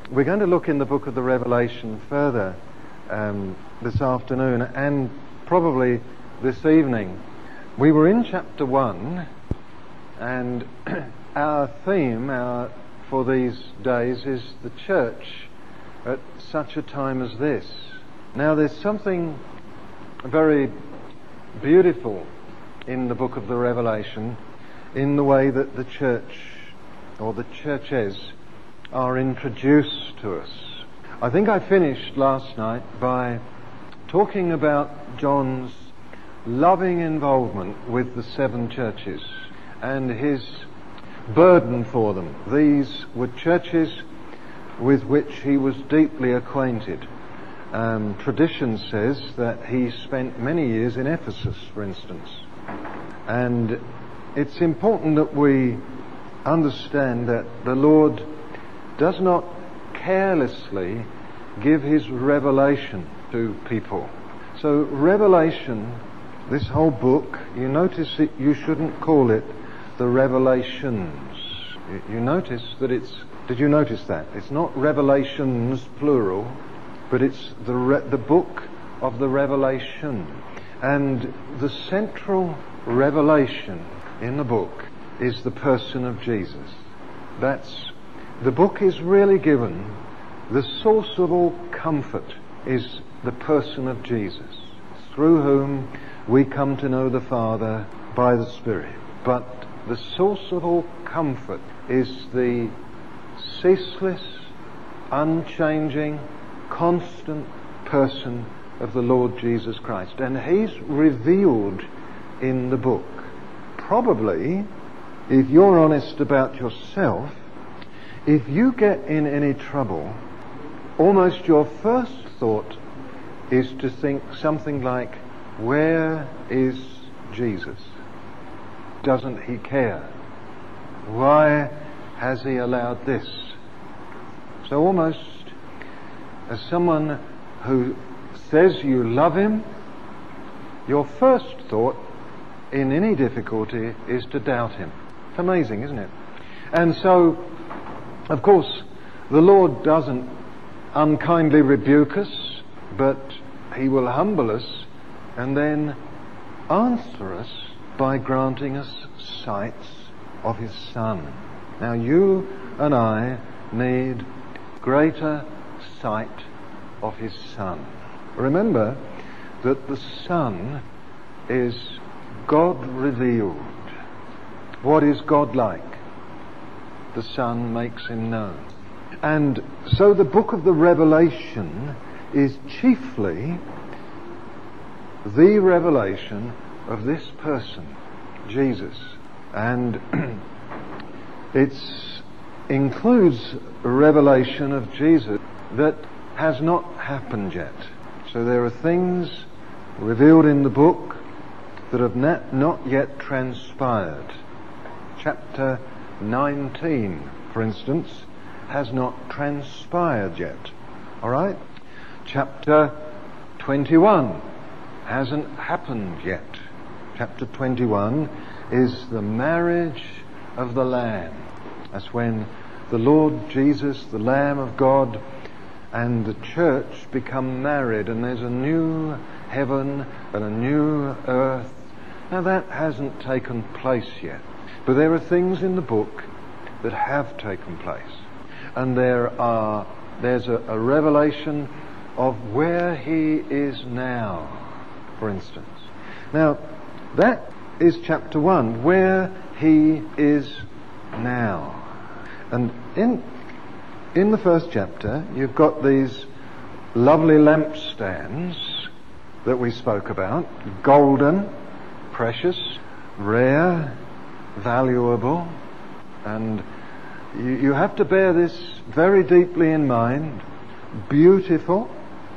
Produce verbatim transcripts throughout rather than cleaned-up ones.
we're going to look in the book of the Revelation further um, this afternoon and probably this evening. We were in chapter one, and our theme our, for these days is the church at such a time as this. Now, there's something very beautiful in the book of the Revelation in the way that the church or the churches are introduced to us. I think I finished last night by talking about John's loving involvement with the seven churches and his burden for them. These were churches with which he was deeply acquainted. Um, tradition says that he spent many years in Ephesus, for instance. And it's important that we understand that the Lord does not carelessly give his revelation to people. So Revelation, this whole book, you notice that you shouldn't call it the Revelations. You notice that it's, did you notice that? It's not Revelations plural, but it's the re- the book of the Revelation. And the central revelation in the book is the person of Jesus. That's, the book is really given, the source of all comfort is the person of Jesus, through whom we come to know the Father by the Spirit. But the source of all comfort is the ceaseless, unchanging, constant person of the Lord Jesus Christ. And he's revealed in the book. Probably, if you're honest about yourself, if you get in any trouble, almost your first thought is to think something like, where is Jesus? Doesn't he care? Why has he allowed this? So almost as someone who says you love him, your first thought in any difficulty is to doubt him. It's amazing, isn't it? And so, of course, the Lord doesn't unkindly rebuke us, but he will humble us and then answer us by granting us sights of his Son. Now, you and I need greater sight of his Son. Remember that the Son is God revealed. What is God like? The Son makes him known. And so the book of the Revelation is chiefly the revelation of this person, Jesus. And it includes a revelation of Jesus that has not happened yet. So there are things revealed in the book that have not yet transpired. Chapter nineteen, for instance, has not transpired yet. All right? Chapter twenty-one hasn't happened yet. Chapter twenty-one is the marriage of the Lamb. That's when the Lord Jesus, the Lamb of God, and the church become married, and there's a new heaven and a new earth. Now that hasn't taken place yet, but there are things in the book that have taken place, and there are there's a, a revelation of where he is now, for instance. Now that is chapter one, where he is now. And in in the first chapter you've got these lovely lampstands that we spoke about, golden, precious, rare, valuable, and you, you have to bear this very deeply in mind. Beautiful,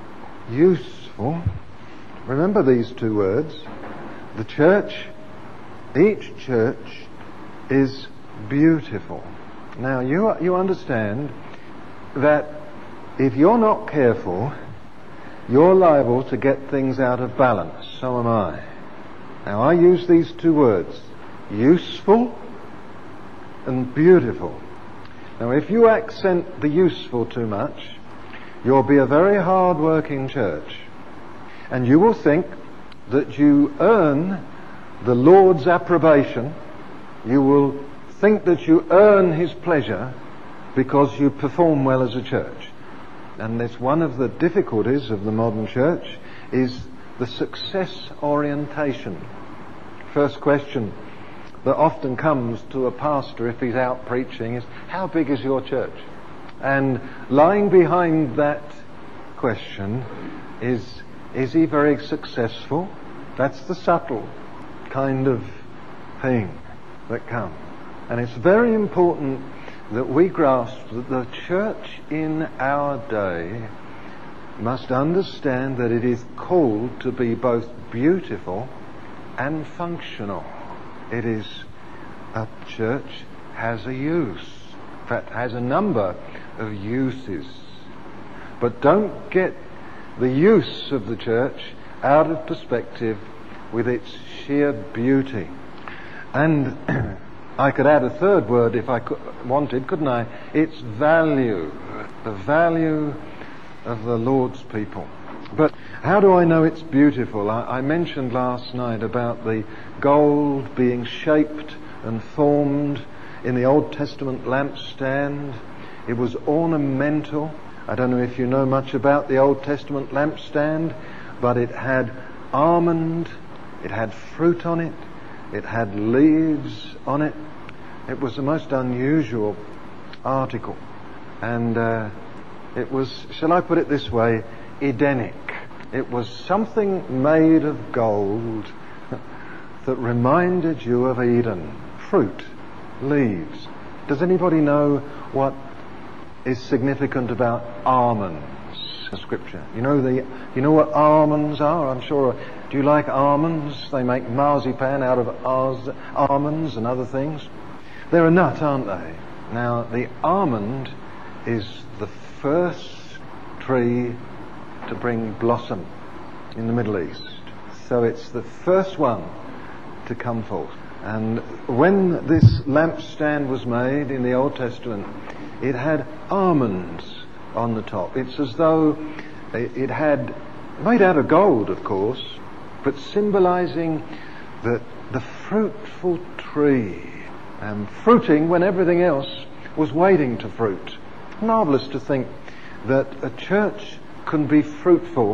useful. Remember these two words. The church, each church is beautiful. Now you you understand that if you're not careful, you're liable to get things out of balance. So am I. Now I use these two words, useful and beautiful. Now, if you accent the useful too much, you'll be a very hard-working church. And you will think that you earn the Lord's approbation. You will think that you earn His pleasure because you perform well as a church. And that's one of the difficulties of the modern church, is the success orientation. First question that often comes to a pastor if he's out preaching is, how big is your church? And lying behind that question is, is he very successful? That's the subtle kind of thing that comes. And it's very important that we grasp that the church in our day must understand that it is called to be both beautiful and functional. It is, a church has a use. In fact, has a number of uses. But don't get the use of the church out of perspective with its sheer beauty. And I could add a third word if I could, wanted, couldn't I? It's value. The value of the Lord's people. But how do I know it's beautiful? I, I mentioned last night about the gold being shaped and formed in the Old Testament lampstand. It was ornamental. I don't know if you know much about the Old Testament lampstand, but it had almond, it had fruit on it, it had leaves on it. It was the most unusual article. And uh, it was, shall I put it this way, Edenic. It was something made of gold that reminded you of Eden. Fruit, leaves. Does anybody know what is significant about almonds in Scripture? You know the, you know what almonds are? I'm sure. Do you like almonds? They make marzipan out of ours, almonds and other things. They're a nut, aren't they? Now, the almond is the first tree to bring blossom in the Middle East. So it's the first one to come forth. And when this lampstand was made in the Old Testament, it had almonds on the top. It's as though it had, made out of gold, of course, but symbolizing the, the fruitful tree, and fruiting when everything else was waiting to fruit. Marvellous to think that a church can be fruitful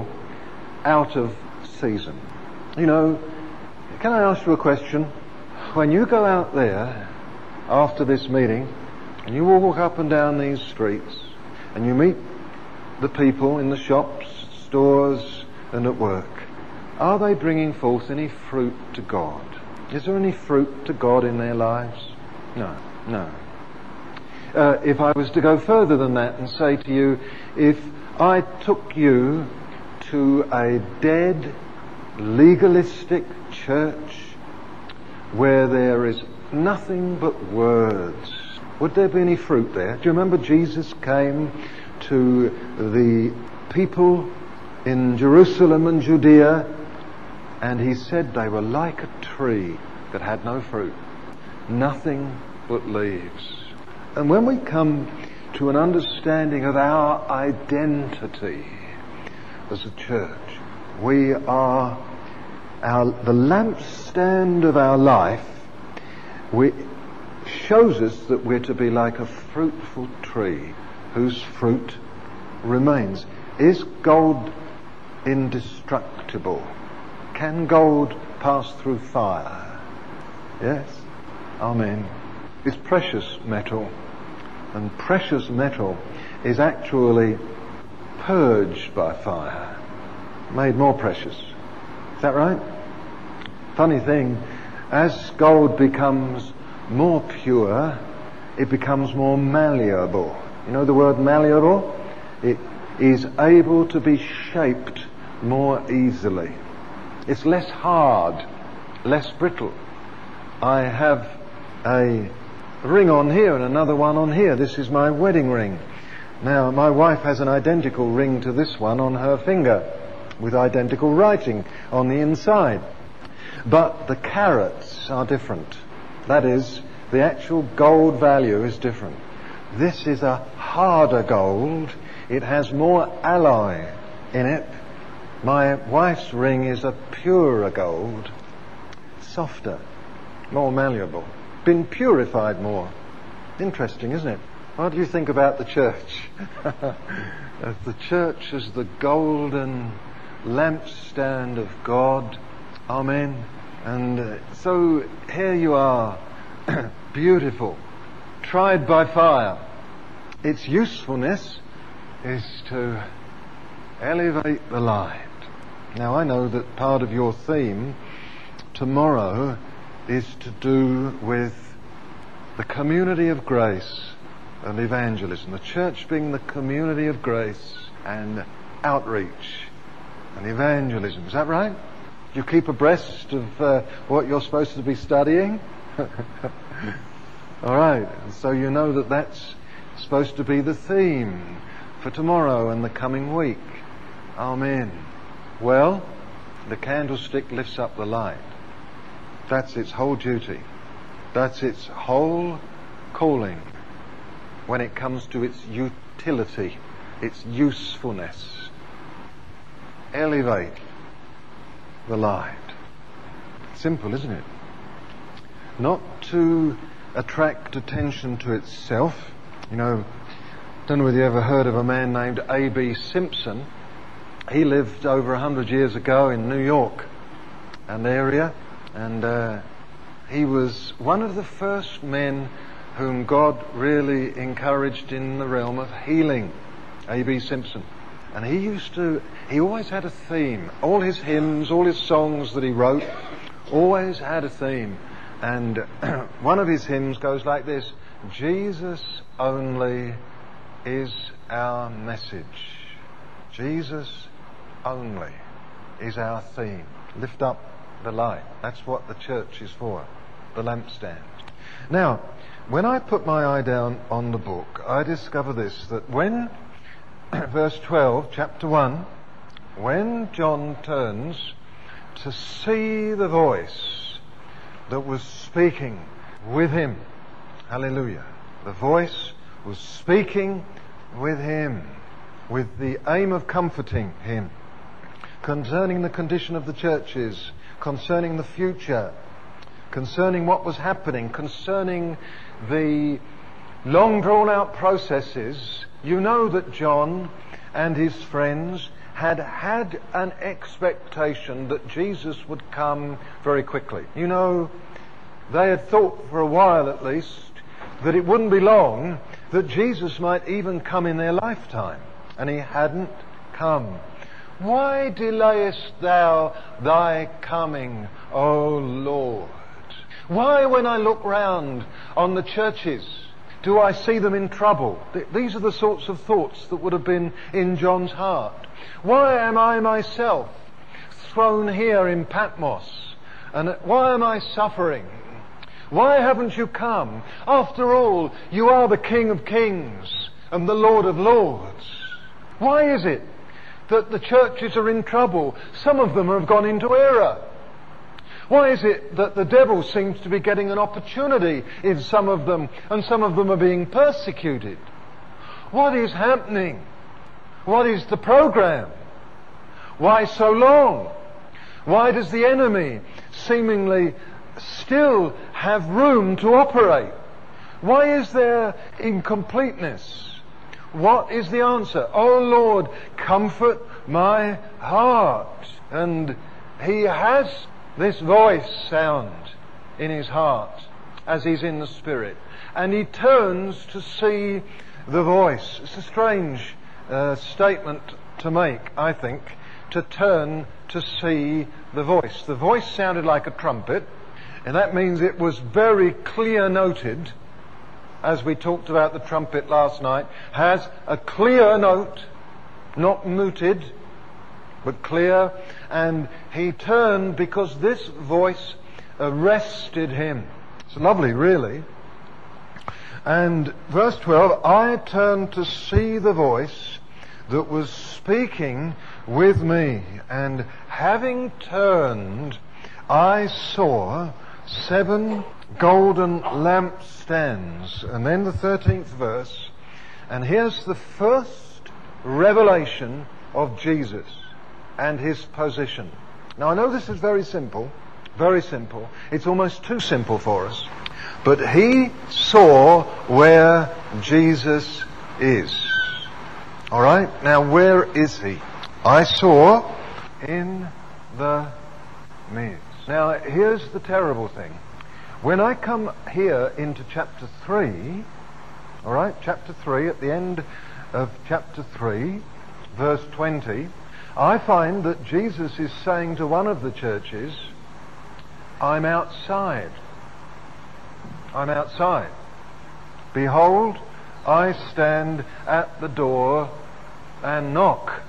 out of season. You know, can I ask you a question? When you go out there after this meeting and you walk up and down these streets and you meet the people in the shops, stores and at work, are they bringing forth any fruit to God? Is there any fruit to God in their lives? No, no. Uh, if I was to go further than that and say to you, if I took you to a dead, legalistic church where there is nothing but words, would there be any fruit there? Do you remember Jesus came to the people in Jerusalem and Judea, and he said they were like a tree that had no fruit, nothing but leaves. And when we come to an understanding of our identity as a church, we are our, the lampstand of our life. We shows us that we're to be like a fruitful tree whose fruit remains. Is gold indestructible? Can gold pass through fire? Yes. Amen. It's precious metal. And precious metal is actually purged by fire, made more precious. Is that right? Funny thing, as gold becomes more pure, it becomes more malleable. You know the word malleable? It is able to be shaped more easily. It's less hard, less brittle. I have a ring on here and another one on here. This is my wedding ring. Now, my wife has an identical ring to this one on her finger with identical writing on the inside. But the carats are different. That is, the actual gold value is different. This is a harder gold. It has more alloy in it. My wife's ring is a purer gold. Softer, more malleable, been purified more. Interesting, isn't it? What do you think about the church? The church is the golden lampstand of God. Amen. And uh, so here you are, beautiful, tried by fire. Its usefulness is to elevate the light. Now I know that part of your theme tomorrow is to do with the community of grace and evangelism. The church being the community of grace and outreach and evangelism. Is that right? Do you keep abreast of uh, what you're supposed to be studying? All right. And so you know that that's supposed to be the theme for tomorrow and the coming week. Amen. Well, the candlestick lifts up the light. That's its whole duty. That's its whole calling when it comes to its utility, its usefulness. Elevate the light. Simple, isn't it? Not to attract attention to itself. You know, don't know whether you ever heard of a man named A B Simpson. He lived over a hundred years ago in New York and area, and uh, he was one of the first men whom God really encouraged in the realm of healing. A B Simpson. And he used to, he always had a theme. All his hymns, all his songs that he wrote, always had a theme. And one of his hymns goes like this: Jesus only is our message. Jesus only is our theme. Lift up the light. That's what the church is for, the lampstand. Now, when I put my eye down on the book, I discover this, that when, verse twelve, chapter one, when John turns to see the voice that was speaking with him, hallelujah, the voice was speaking with him, with the aim of comforting him, concerning the condition of the churches, concerning the future, concerning what was happening, concerning the long drawn out processes. You know that John and his friends had had an expectation that Jesus would come very quickly. You know, they had thought for a while at least that it wouldn't be long that Jesus might even come in their lifetime. And he hadn't come. Why delayest thou thy coming, O Lord? Why, when I look round on the churches, do I see them in trouble? Th- these are the sorts of thoughts that would have been in John's heart. Why am I myself thrown here in Patmos? And why am I suffering? Why haven't you come? After all, you are the King of Kings and the Lord of Lords. Why is it that the churches are in trouble? Some of them have gone into error. Why is it that the devil seems to be getting an opportunity in some of them, and some of them are being persecuted? What is happening? What is the program? Why so long? Why does the enemy seemingly still have room to operate? Why is there incompleteness? What is the answer? Oh Lord, comfort my heart. And he has this voice sound in his heart as he's in the Spirit. And he turns to see the voice. It's a strange uh, statement to make, I think, to turn to see the voice. The voice sounded like a trumpet, and that means it was very clear noted, as we talked about the trumpet last night, has a clear note, not muted, but clear. And he turned because this voice arrested him. It's lovely, really. And verse twelve, I turned to see the voice that was speaking with me, and having turned, I saw seven golden lampstands. And then the thirteenth verse, and here's the first revelation of Jesus and his position. Now I know this is very simple, very simple. It's almost too simple for us. But he saw where Jesus is. Alright, now where is he? I saw in the midst. Now here's the terrible thing. When I come here into chapter three, alright, chapter three, at the end of chapter three, verse twenty, I find that Jesus is saying to one of the churches, I'm outside. I'm outside. Behold, I stand at the door and knock.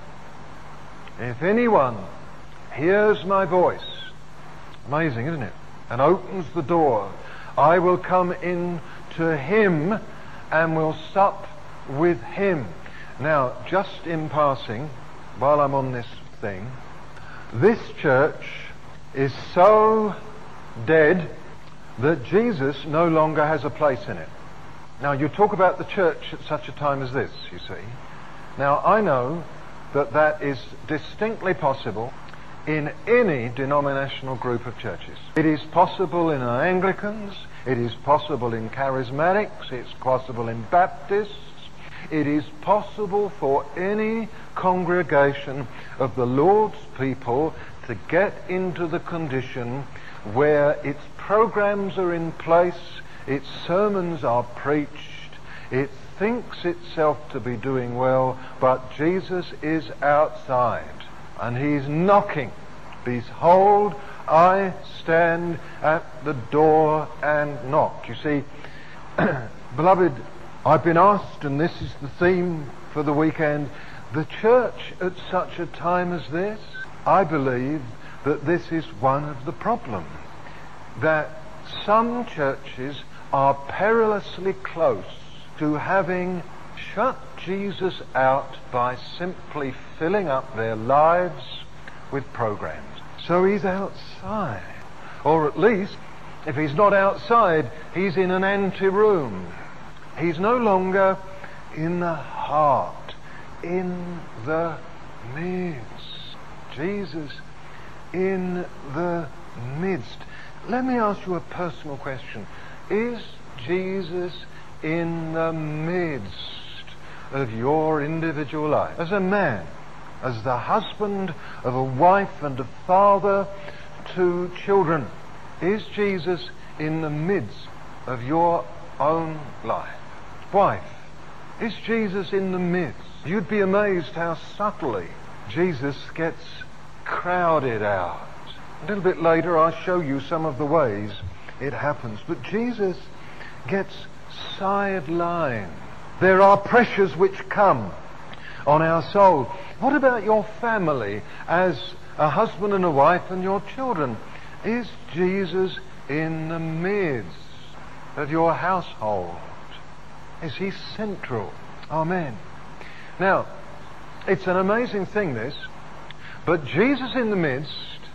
If anyone hears my voice, amazing, isn't it? And opens the door, I will come in to him and will sup with him. Now, just in passing, while I'm on this thing, this church is so dead that Jesus no longer has a place in it. Now, you talk about the church at such a time as this, you see. Now, I know that that is distinctly possible in any denominational group of churches. It is possible in Anglicans, it is possible in Charismatics, it's possible in Baptists, it is possible for any congregation of the Lord's people to get into the condition where its programs are in place, its sermons are preached, it thinks itself to be doing well, but Jesus is outside and he's knocking. Behold, I stand at the door and knock. You see, beloved, I've been asked, and this is the theme for the weekend, the church at such a time as this, I believe that this is one of the problems, that some churches are perilously close to having shut Jesus out by simply filling up their lives with programs. So he's outside. Or at least, if he's not outside, he's in an anteroom. He's no longer in the heart, in the midst. Jesus in the midst. Let me ask you a personal question. Is Jesus in the midst of your individual life? As a man, as the husband of a wife and a father to children, is Jesus in the midst of your own life? Wife, is Jesus in the midst? You'd be amazed how subtly Jesus gets crowded out. A little bit later I'll show you some of the ways it happens. But Jesus gets sidelined. There are pressures which come on our soul. What about your family as a husband and a wife and your children? Is Jesus in the midst of your household? Is he central? Amen. Now, it's an amazing thing, this, but Jesus in the midst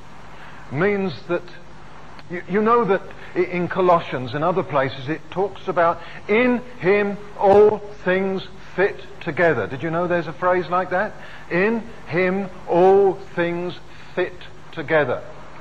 means that you, you know that in Colossians and other places it talks about in him all things fit together. Did you know there's a phrase like that? In him all things fit together.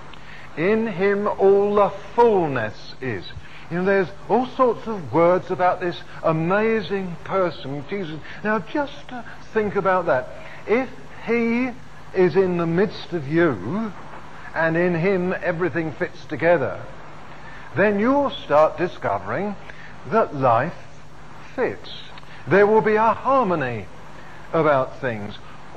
In him all the fullness is. You know, there's all sorts of words about this amazing person, Jesus. Now just uh, think about that. If he is in the midst of you, and in him everything fits together, then you'll start discovering that life fits. There will be a harmony about things.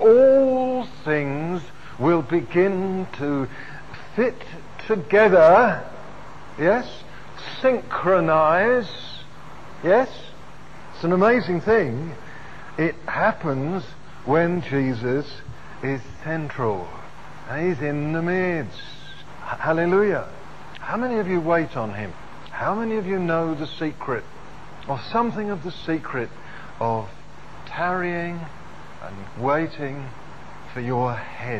All things will begin to fit together, yes, synchronize, yes. It's an amazing thing. It happens when Jesus is central. And he's in the midst. Hallelujah. How many of you wait on him? How many of you know the secret, or something of the secret, of tarrying and waiting for your head?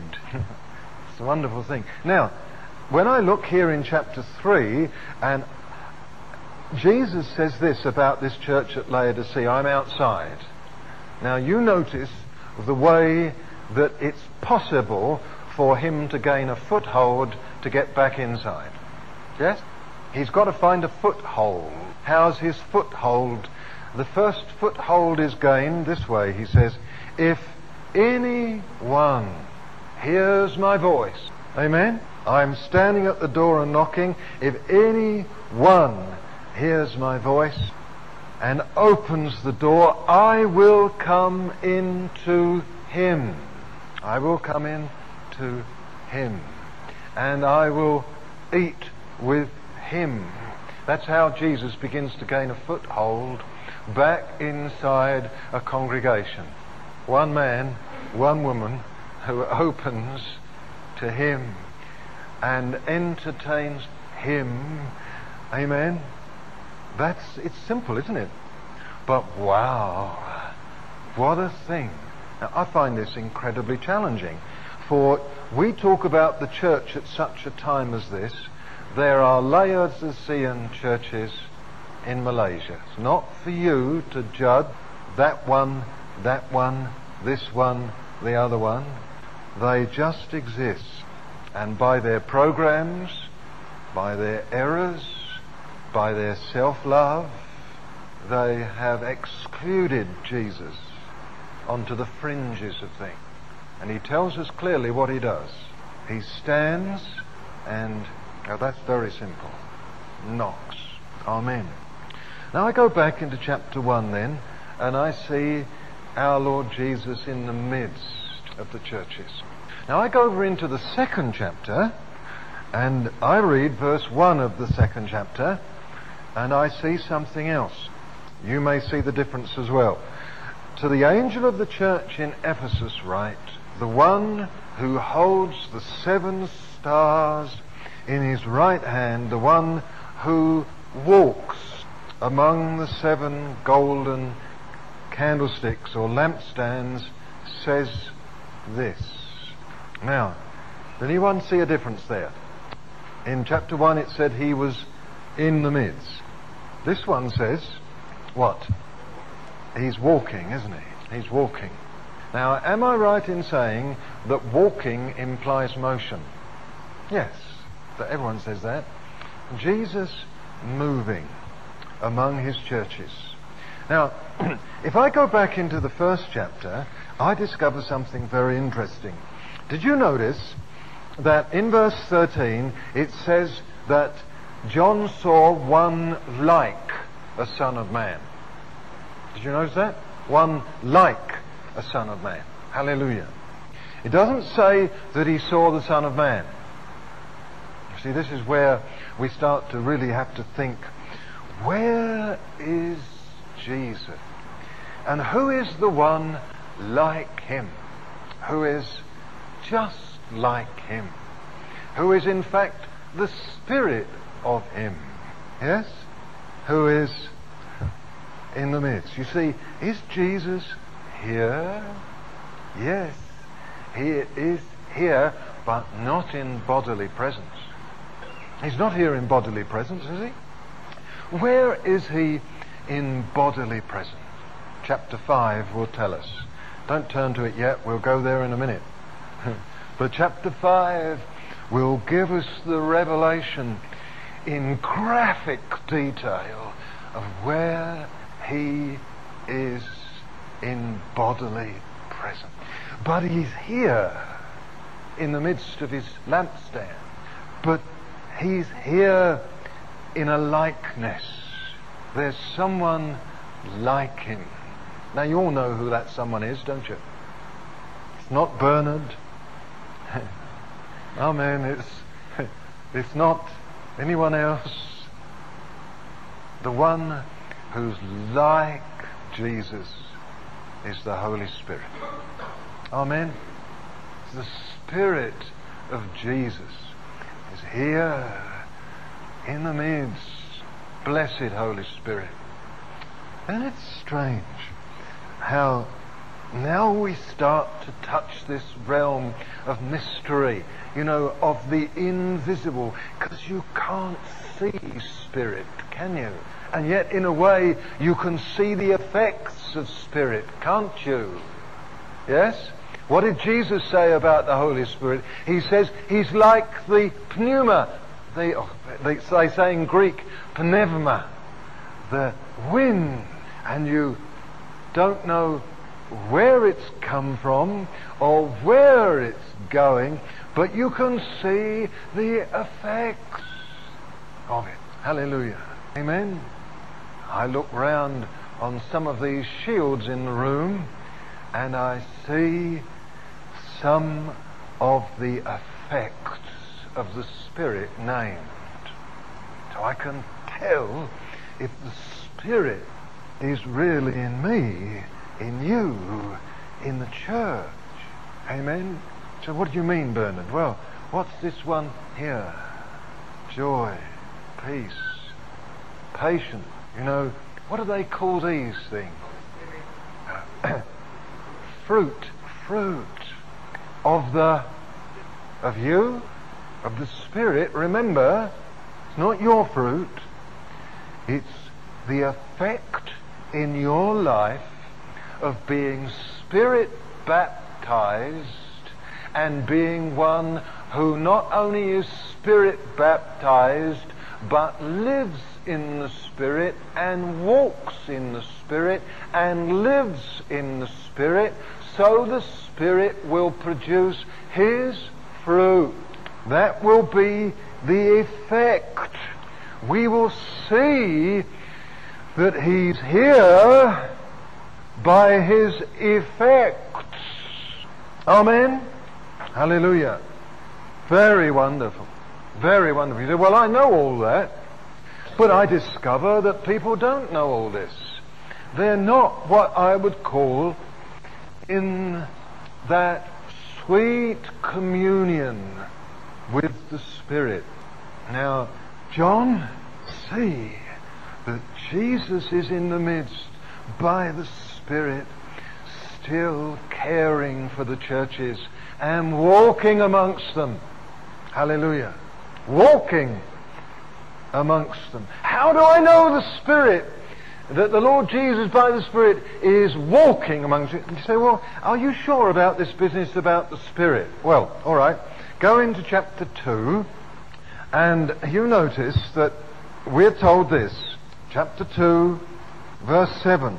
It's a wonderful thing. Now, when I look here in chapter three, and Jesus says this about this church at Laodicea: I'm outside. Now you notice the way that it's possible for him to gain a foothold to get back inside. Yes? He's got to find a foothold. How's his foothold? The first foothold is gained this way. He says, if anyone hears my voice. Amen? I'm standing at the door and knocking. If anyone hears my voice and opens the door, I will come into him. I will come in to him. And I will eat with him. That's how Jesus begins to gain a foothold back inside a congregation. One man, one woman who opens to him and entertains him. Amen? That's, it's simple, isn't it? But wow, what a thing. Now, I find this incredibly challenging, for we talk about the church at such a time as this. There are Laodicean churches in Malaysia. It's not for you to judge that one, that one, this one, the other one. They just exist. And by their programs, by their errors, by their self-love, they have excluded Jesus onto the fringes of things. And he tells us clearly what he does. He stands and, now that's very simple, knocks. Amen. Now I go back into chapter one then, and I see our Lord Jesus in the midst of the churches. Now I go over into the second chapter, and I read verse one of the second chapter, and I see something else. You may see the difference as well. To the angel of the church in Ephesus write, the one who holds the seven stars in his right hand, the one who walks among the seven golden candlesticks or lampstands, says this. Now, did anyone see a difference there? In chapter one it said he was in the midst. This one says, what? He's walking, isn't he? He's walking. Now, am I right in saying that walking implies motion? Yes, but everyone says that. Jesus moving among his churches. Now, if I go back into the first chapter, I discover something very interesting. Did you notice that in verse thirteen it says that John saw one like a son of man? Did you notice that? One like a son of man. Hallelujah. It doesn't say that he saw the Son of Man. You see, this is where we start to really have to think, where is Jesus? And who is the one like him? Who is just like him? Who is in fact the Spirit of him? Yes? Who is in the midst. You see, is Jesus here? Yes, he is here, but not in bodily presence. He's not here in bodily presence, is he? Where is he in bodily presence? Chapter five will tell us. Don't turn to it yet, we'll go there in a minute. But chapter five will give us the revelation in graphic detail of where he is in bodily presence. But he's here in the midst of his lampstand. But he's here in a likeness. There's someone like him. Now you all know who that someone is, don't you? It's not Bernard. Amen. It's, it's not anyone else. The one who's like Jesus is the Holy Spirit. Amen. The Spirit of Jesus is here in the midst. Blessed Holy Spirit. And it's strange how now we start to touch this realm of mystery, you know, of the invisible, because you can't see Spirit, can you? And yet, in a way, you can see the effects of Spirit, can't you? Yes? What did Jesus say about the Holy Spirit? He says he's like the pneuma. They, oh, they, they say in Greek, pneuma, the wind. And you don't know where it's come from or where it's going, but you can see the effects of it. Hallelujah. Amen. I look round on some of these shields in the room and I see some of the effects of the Spirit named. So I can tell if the Spirit is really in me, in you, in the church. Amen. So what do you mean, Bernard? Well, what's this one here? Joy, peace, patience. You know, what do they call these things? fruit, fruit of the, of you, of the Spirit. Remember, it's not your fruit. It's the effect in your life of being Spirit baptized and being one who not only is Spirit baptized but lives in the Spirit and walks in the Spirit and lives in the Spirit, so the Spirit will produce His fruit. That will be the effect. We will see that He's here by His effects. Amen? Hallelujah. Very wonderful. Very wonderful. You say, well, I know all that, but I discover that people don't know all this. They're not what I would call in that sweet communion with the Spirit. Now, John, see that Jesus is in the midst by the Spirit, still caring for the churches and walking amongst them. Hallelujah. Walking amongst them. How do I know the Spirit, that the Lord Jesus by the Spirit is walking amongst you? And you say, well, are you sure about this business about the Spirit? Well, all right. Go into chapter two, and you notice that we're told this. Chapter two, verse seven.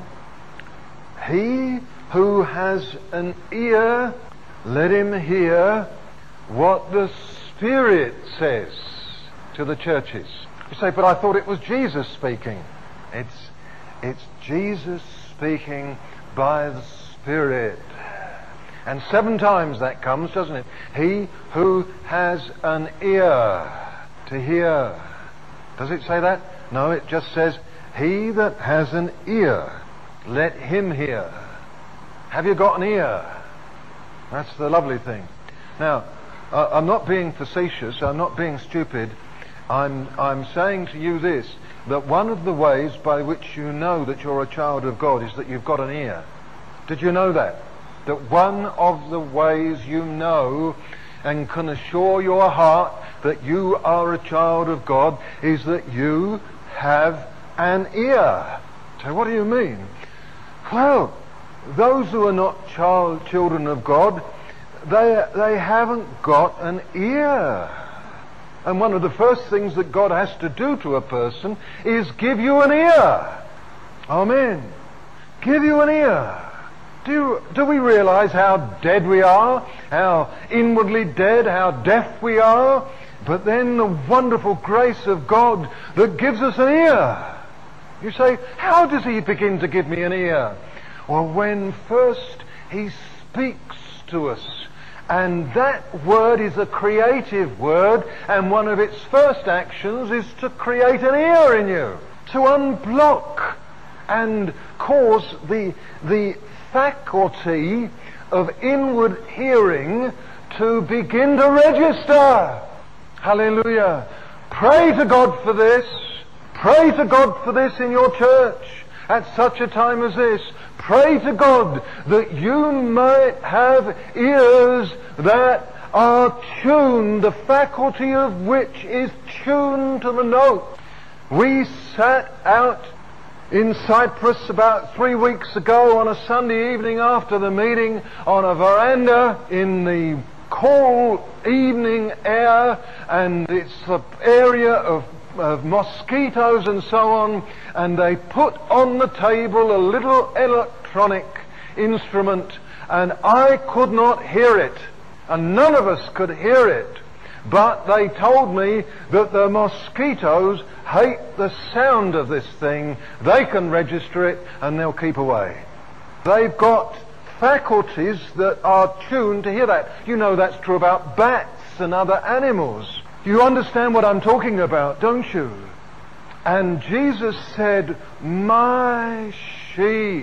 He who has an ear, let him hear what the Spirit says to the churches. You say, but I thought it was Jesus speaking. It's, it's Jesus speaking by the Spirit. And seven times that comes, doesn't it? He who has an ear to hear. Does it say that? No, it just says, he that has an ear, let him hear. Have you got an ear? That's the lovely thing. Now, uh, I'm not being facetious, I'm not being stupid. I'm, I'm saying to you this, that one of the ways by which you know that you're a child of God is that you've got an ear. Did you know that? That one of the ways you know and can assure your heart that you are a child of God is that you have an ear. So what do you mean? Well, those who are not child children of God, they they haven't got an ear. And one of the first things that God has to do to a person is give you an ear. Amen. Give you an ear. Do, you, do we realize how dead we are? How inwardly dead, how deaf we are? But then the wonderful grace of God that gives us an ear. You say, how does He begin to give me an ear? Well, when first He speaks to us, and that word is a creative word, and one of its first actions is to create an ear in you, to unblock and cause the, the faculty of inward hearing to begin to register. Hallelujah. Pray to God for this. Pray to God for this in your church at such a time as this. Pray to God that you might have ears that are tuned, the faculty of which is tuned to the note. We sat out in Cyprus about three weeks ago on a Sunday evening after the meeting on a veranda in the cool evening air, and it's the area of, of mosquitoes and so on, and they put on the table a little electronic instrument, and I could not hear it, and none of us could hear it, but they told me that the mosquitoes hate the sound of this thing. They can register it and they'll keep away. They've got faculties that are tuned to hear that. You know that's true about bats and other animals. You understand what I'm talking about, don't you? And Jesus said, my sheep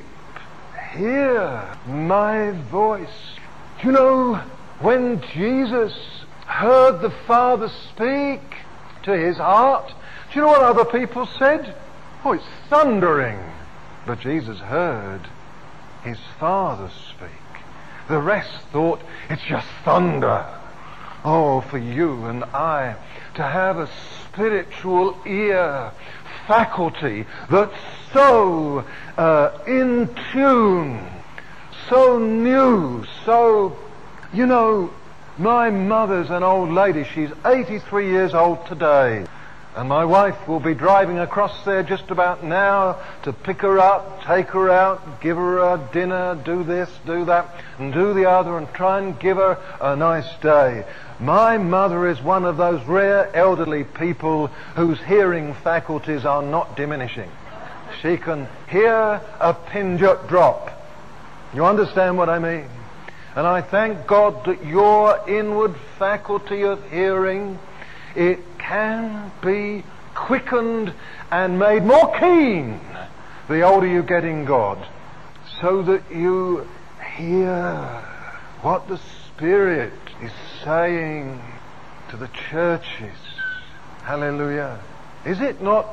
hear my voice. You know, when Jesus heard the Father speak to his heart, do you know what other people said? Oh, it's thundering. But Jesus heard his Father speak. The rest thought, it's just thunder. Oh, for you and I to have a spiritual ear faculty that's so uh, in tune, so new, so, you know, my mother's an old lady. She's eighty-three years old today. And my wife will be driving across there just about now to pick her up, take her out, give her a dinner, do this, do that, and do the other, and try and give her a nice day. My mother is one of those rare elderly people whose hearing faculties are not diminishing. She can hear a pin drop. You understand what I mean? And I thank God that your inward faculty of hearing, it can be quickened and made more keen the older you get in God, so that you hear what the Spirit is saying to the churches. Hallelujah. Is it not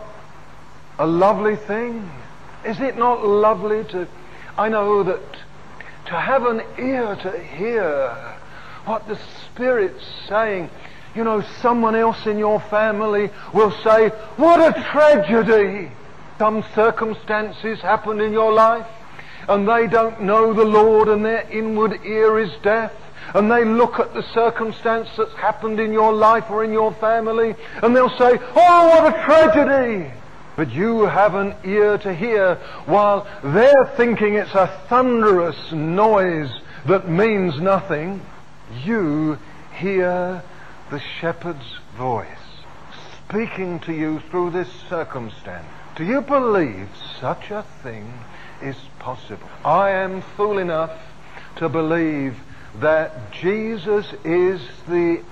a lovely thing? Is it not lovely to, I know that to have an ear to hear what the Spirit's saying. You know, someone else in your family will say, what a tragedy! Some circumstances happened in your life, and they don't know the Lord, and their inward ear is deaf, and they look at the circumstance that's happened in your life or in your family, and they'll say, oh, what a tragedy! But you have an ear to hear, while they're thinking it's a thunderous noise that means nothing. You hear the shepherd's voice speaking to you through this circumstance. Do you believe such a thing is possible? I am fool enough to believe that Jesus is the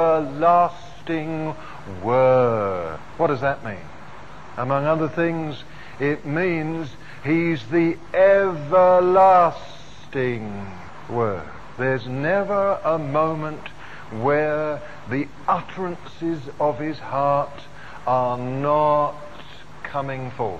everlasting Word. What does that mean? Among other things, it means he's the everlasting Word. There's never a moment where the utterances of his heart are not coming forth.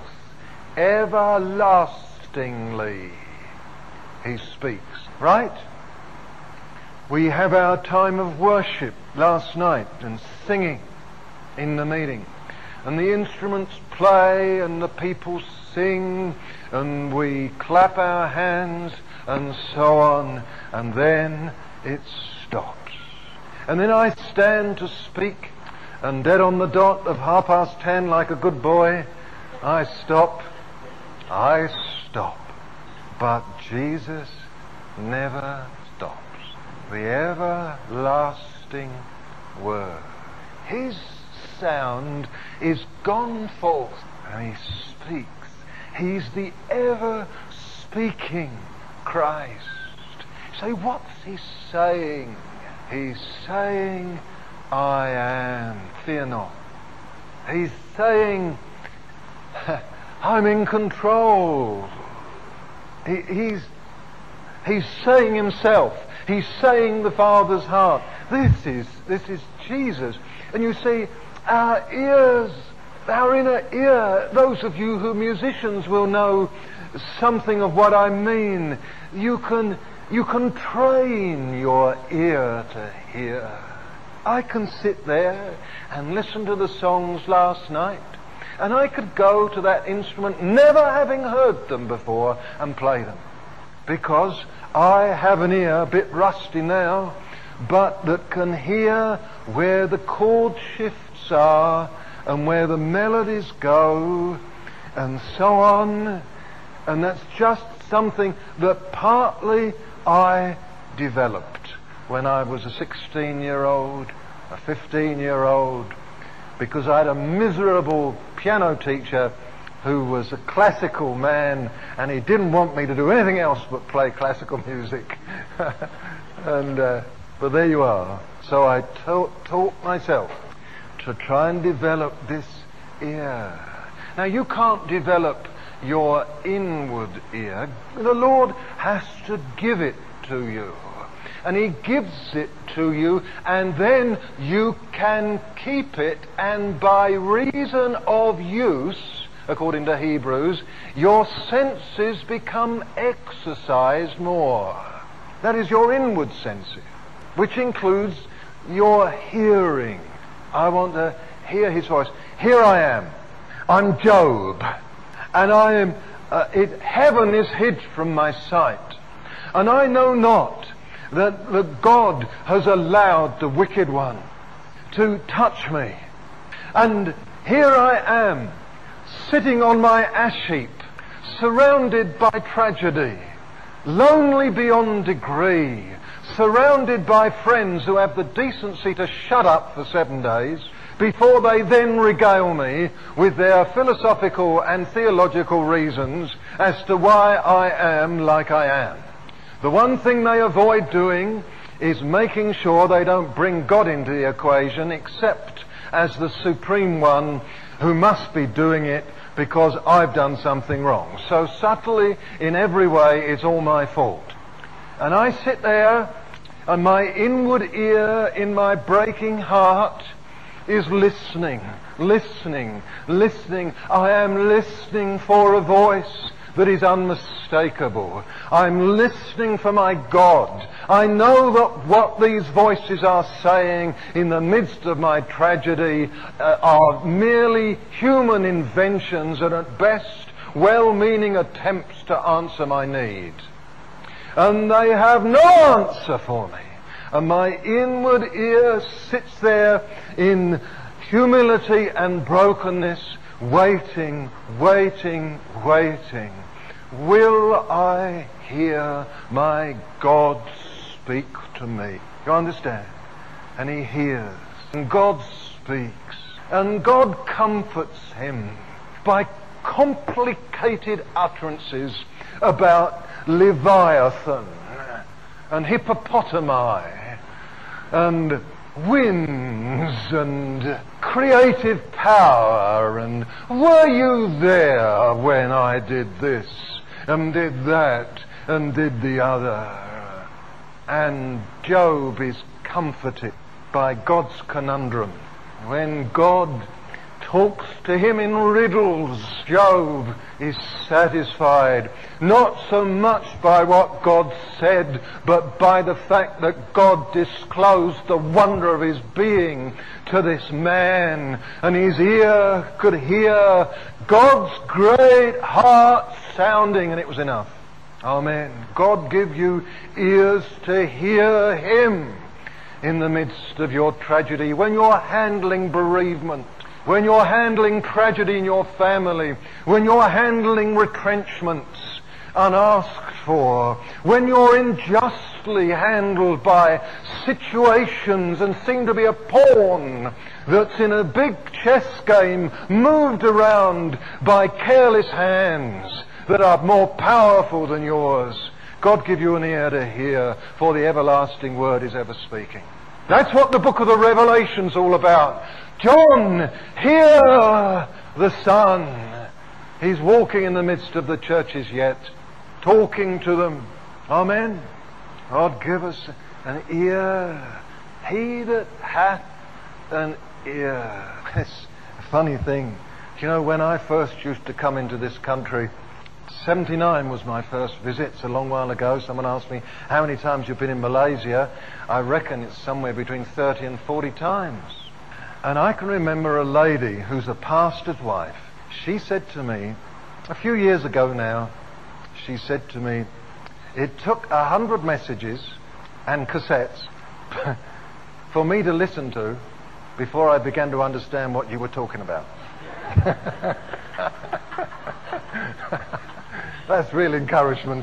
Everlastingly he speaks. Right? We have our time of worship last night and singing in the meeting. And the instruments play and the people sing and we clap our hands and so on, and then it stops. And then I stand to speak, and dead on the dot of half past ten, like a good boy, I stop, I stop. But Jesus never stops. The everlasting Word. His sound is gone forth, and he speaks. He's the ever-speaking Christ. You say, what's he saying? He's saying, I am. Fear not. He's saying, I'm in control. He, he's, he's saying himself. He's saying the Father's heart. This is, this is Jesus. And you see, our ears, our inner ear, those of you who are musicians will know something of what I mean. You can You can train your ear to hear. I can sit there and listen to the songs last night, And I could go to that instrument, never having heard them before, and play them. Because I have an ear, a bit rusty now, but that can hear where the chord shifts are and where the melodies go and so on. And that's just something that partly I developed when I was a sixteen-year-old, a fifteen-year-old, because I had a miserable piano teacher who was a classical man, and he didn't want me to do anything else but play classical music. and uh, but there you are. So I taught, taught myself to try and develop this ear. Now you can't develop your inward ear. The Lord has to give it to you. And He gives it to you, and then you can keep it, and by reason of use, according to Hebrews, your senses become exercised more. That is your inward senses, which includes your hearing. I want to hear His voice. Here I am. I'm Job. And I am, uh, it, heaven is hid from my sight. And I know not that, that God has allowed the wicked one to touch me. And here I am, sitting on my ash heap, surrounded by tragedy, lonely beyond degree, surrounded by friends who have the decency to shut up for seven days before they then regale me with their philosophical and theological reasons as to why I am like I am. The one thing they avoid doing is making sure they don't bring God into the equation, except as the supreme one who must be doing it because I've done something wrong. So subtly, in every way, it's all my fault. And I sit there, and my inward ear in my breaking heart is listening, listening, listening. I am listening for a voice that is unmistakable. I'm listening for my God. I know that what these voices are saying in the midst of my tragedy uh, are merely human inventions and at best well-meaning attempts to answer my need. And they have no answer for me. And my inward ear sits there in humility and brokenness, waiting, waiting, waiting. Will I hear my God speak to me? You understand? And He hears. And God speaks. And God comforts him by complicated utterances about Leviathan and hippopotami and winds and creative power, and were you there when I did this and did that and did the other? And Job is comforted by God's conundrum. When God talks to him in riddles, Job is satisfied, not so much by what God said, but by the fact that God disclosed the wonder of his being to this man, and his ear could hear God's great heart sounding, and it was enough. Amen. God give you ears to hear Him in the midst of your tragedy, when you're handling bereavement, when you're handling tragedy in your family, when you're handling retrenchments unasked for, when you're unjustly handled by situations and seem to be a pawn that's in a big chess game moved around by careless hands that are more powerful than yours. God give you an ear to hear, for the everlasting word is ever speaking. That's what the book of the Revelation's all about. John, hear the Son. He's walking in the midst of the churches yet, talking to them. Amen. God give us an ear. He that hath an ear. It's a funny thing. Do you know, when I first used to come into this country, seventy-nine was my first visit. It's a long while ago. Someone asked me, how many times you've been in Malaysia? I reckon it's somewhere between thirty and forty times. And I can remember a lady who's a pastor's wife, she said to me, a few years ago now, she said to me, it took a hundred messages and cassettes for me to listen to before I began to understand what you were talking about. That's real encouragement.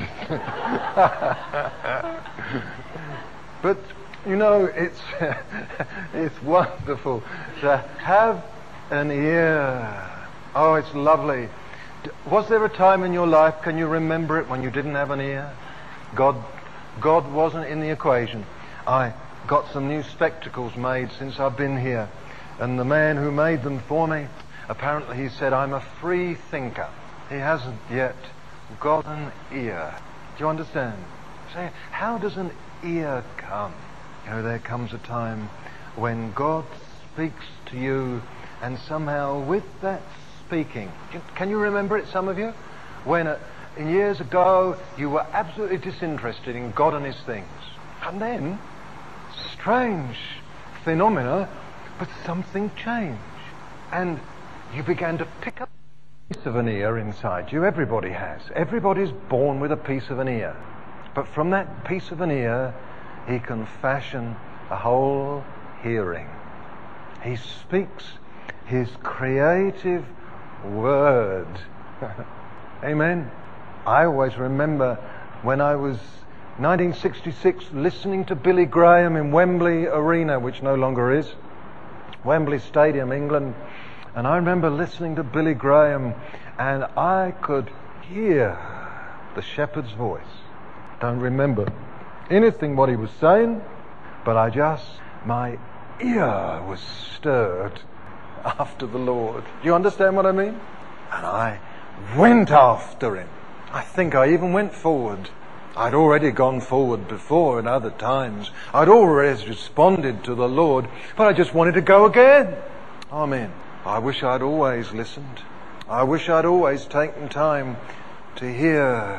But, you know, it's it's wonderful to have an ear. Oh, it's lovely. Was there a time in your life, can you remember it, when you didn't have an ear? God, God wasn't in the equation. I got some new spectacles made since I've been here, and the man who made them for me, apparently he said, I'm a free thinker. He hasn't yet got an ear. Do you understand? Say, how does an ear come? You know, there comes a time when God speaks to you, and somehow with that speaking, can you remember it, some of you? When uh, years ago you were absolutely disinterested in God and His things, and then strange phenomena, but something changed, and you began to pick up a piece of an ear inside you. Everybody has. Everybody's born with a piece of an ear, but from that piece of an ear He can fashion a whole hearing. He speaks His creative word. Amen. I always remember when I was nineteen sixty-six listening to Billy Graham in Wembley Arena, which no longer is, Wembley Stadium, England, and I remember listening to Billy Graham, and I could hear the shepherd's voice. Don't remember anything what he was saying, but I just, my ear was stirred after the Lord. Do you understand what I mean? And I went after Him. I think I even went forward. I'd already gone forward before in other times. I'd already responded to the Lord, but I just wanted to go again. Amen. I wish I'd always listened. I wish I'd always taken time to hear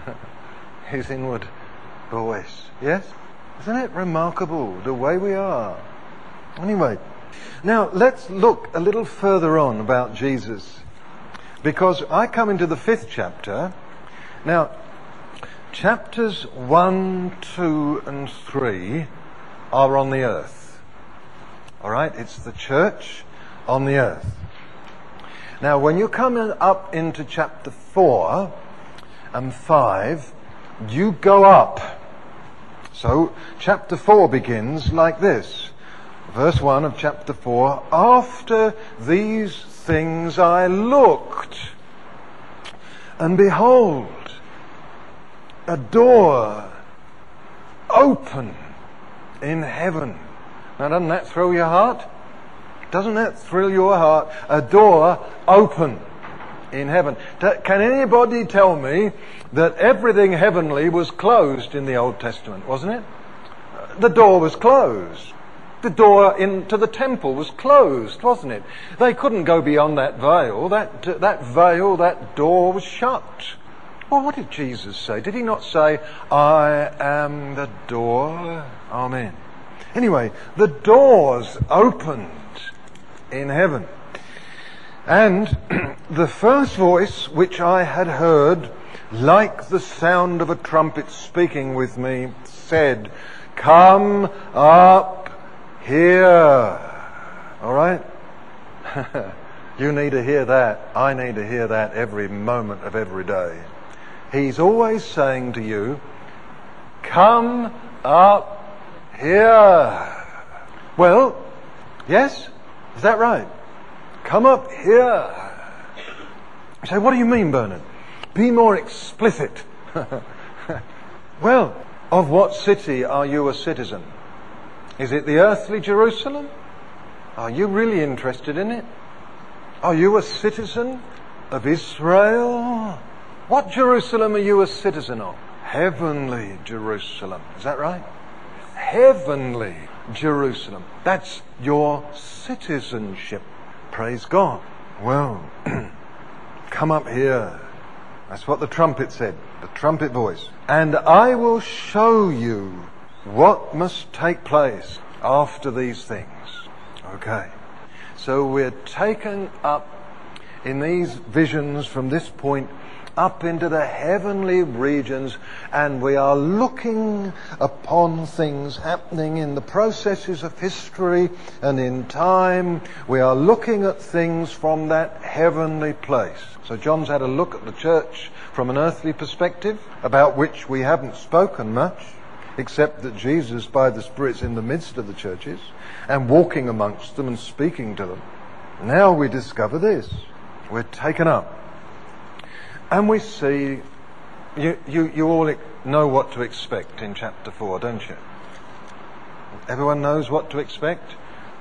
His inward voice. Yes? Isn't it remarkable the way we are? Anyway, now let's look a little further on about Jesus, because I come into the fifth chapter. Now, chapters one, two and three are on the earth. Alright, it's the church on the earth. Now, when you come up into chapter four and five, you go up. So, chapter four begins like this. Verse one of chapter four, after these things I looked, and behold, a door open in heaven. Now, doesn't that thrill your heart? Doesn't that thrill your heart? A door open in heaven. Can anybody tell me that everything heavenly was closed in the Old Testament, wasn't it? The door was closed. The door into the temple was closed, wasn't it? They couldn't go beyond that veil. That, uh, that veil, that door was shut. Well, what did Jesus say? Did He not say, I am the door? Amen. Anyway, the doors opened in heaven. And the first voice which I had heard, like the sound of a trumpet speaking with me, said, come up here. All right? You need to hear that. I need to hear that every moment of every day. He's always saying to you, come up here. Well, yes? Is that right? Come up here. You say, what do you mean, Bernard? Be more explicit. Well, of what city are you a citizen? Is it the earthly Jerusalem? Are you really interested in it? Are you a citizen of Israel? What Jerusalem are you a citizen of? Heavenly Jerusalem. Is that right? Heavenly Jerusalem. That's your citizenship. Praise God. Well, come up here. That's what the trumpet said. The trumpet voice. And I will show you what must take place after these things. Okay. So we're taken up in these visions from this point up into the heavenly regions, and we are looking upon things happening in the processes of history and in time. We are looking at things from that heavenly place. So John's had a look at the church from an earthly perspective, about which we haven't spoken much, except that Jesus by the Spirit's in the midst of the churches and walking amongst them and speaking to them. Now we discover this. We're taken up. And we see, you, you, you all know what to expect in chapter four, don't you? Everyone knows what to expect?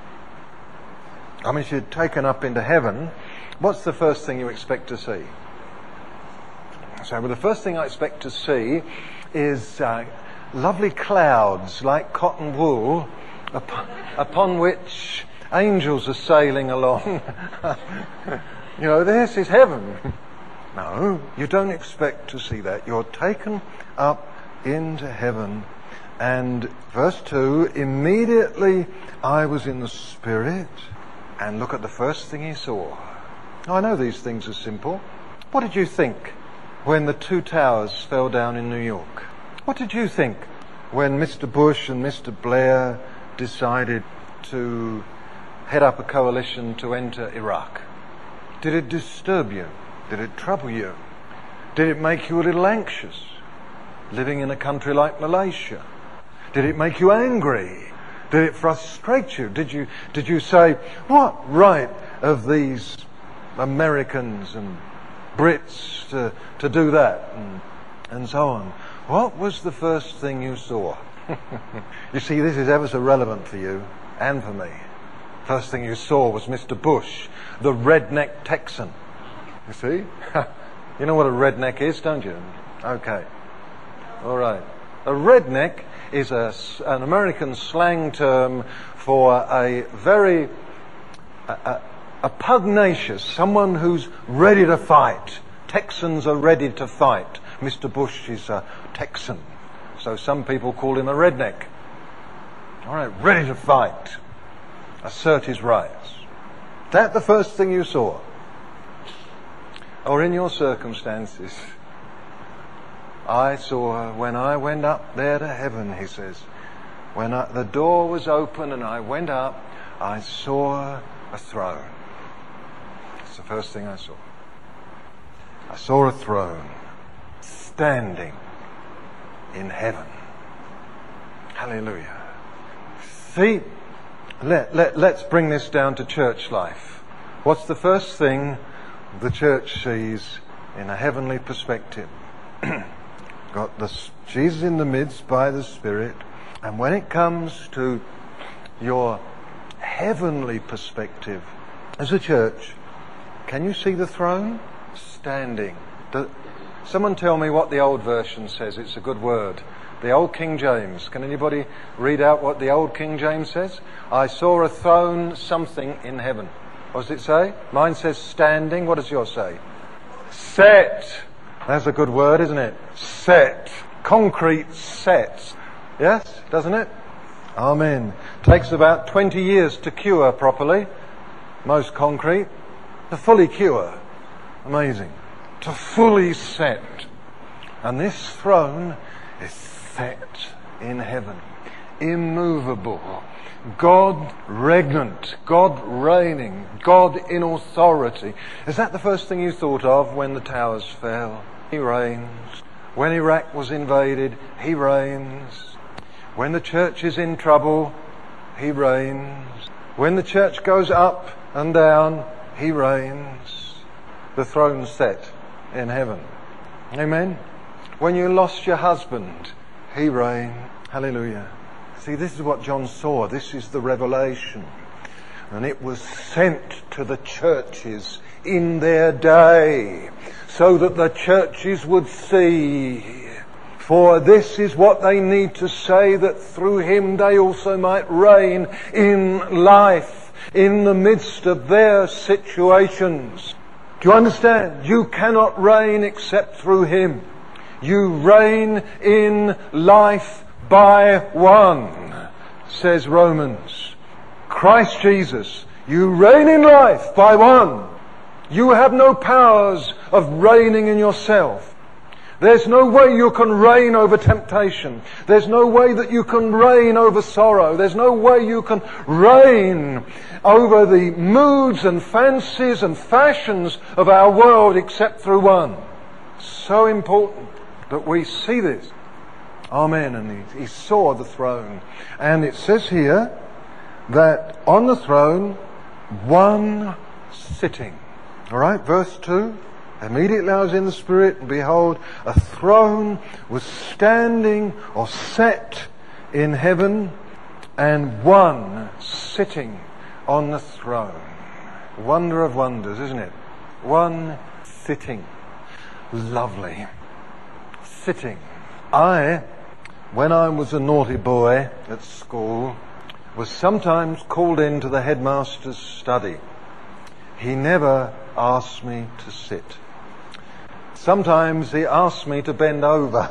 I mean, if you're taken up into heaven, what's the first thing you expect to see? So, well, the first thing I expect to see is uh, lovely clouds like cotton wool upon, upon which angels are sailing along. You know, this is heaven. No, you don't expect to see that. You're taken up into heaven. And verse two, immediately I was in the Spirit, and look at the first thing he saw. I know these things are simple. What did you think when the two towers fell down in New York? What did you think when Mister Bush and Mister Blair decided to head up a coalition to enter Iraq? Did it disturb you? Did it trouble you? Did it make you a little anxious, living in a country like Malaysia? Did it make you angry? Did it frustrate you? Did you did you say, what right of these Americans and Brits to, to do that? And, and so on. What was the first thing you saw? You see, this is ever so relevant for you and for me. First thing you saw was Mister Bush, the redneck Texan. You see? You know what a redneck is, don't you? Okay. All right. A redneck is a, an American slang term for a very a, a, a pugnacious, someone who's ready to fight. Texans are ready to fight. Mister Bush is a Texan, so some people call him a redneck. All right, ready to fight, assert his rights. That the first thing you saw? Or in your circumstances? I saw when I went up there to heaven, he says. When I, the door was open and I went up, I saw a throne. That's the first thing I saw. I saw a throne standing in heaven. Hallelujah. See, let, let, let's bring this down to church life. What's the first thing the church sees in a heavenly perspective? Got the, Jesus in the midst by the Spirit. And when it comes to your heavenly perspective as a church, can you see the throne standing? Do, someone tell me what the old version says. It's a good word. The old King James. Can anybody read out what the old King James says? I saw a throne something in heaven. What does it say? Mine says standing. What does yours say? Set. That's a good word, isn't it? Set. Concrete set. Yes, doesn't it? Amen. Takes about twenty years to cure properly. Most concrete. To fully cure. Amazing. To fully set. And this throne is set in heaven. Immovable. God regnant, God reigning, God in authority. Is that the first thing you thought of when the towers fell? He reigns. When Iraq was invaded, He reigns. When the church is in trouble, He reigns. When the church goes up and down, He reigns. The throne's set in heaven. Amen. When you lost your husband, He reigns. Hallelujah. See, this is what John saw. This is the revelation. And it was sent to the churches in their day, so that the churches would see. For this is what they need to say, that through Him they also might reign in life, in the midst of their situations. Do you understand? You cannot reign except through Him. You reign in life by one, says Romans. Christ Jesus. You reign in life by one. You have no powers of reigning in yourself. There's no way you can reign over temptation. There's no way that you can reign over sorrow. There's no way you can reign over the moods and fancies and fashions of our world except through one. So important that we see this. Amen. And he, he saw the throne. And it says here that on the throne, one sitting. All right, verse two. Immediately I was in the Spirit, and behold, a throne was standing or set in heaven, and one sitting on the throne. Wonder of wonders, isn't it? One sitting. Lovely. Sitting. I, when I was a naughty boy at school, was sometimes called into the headmaster's study. He never asked me to sit. Sometimes he asked me to bend over.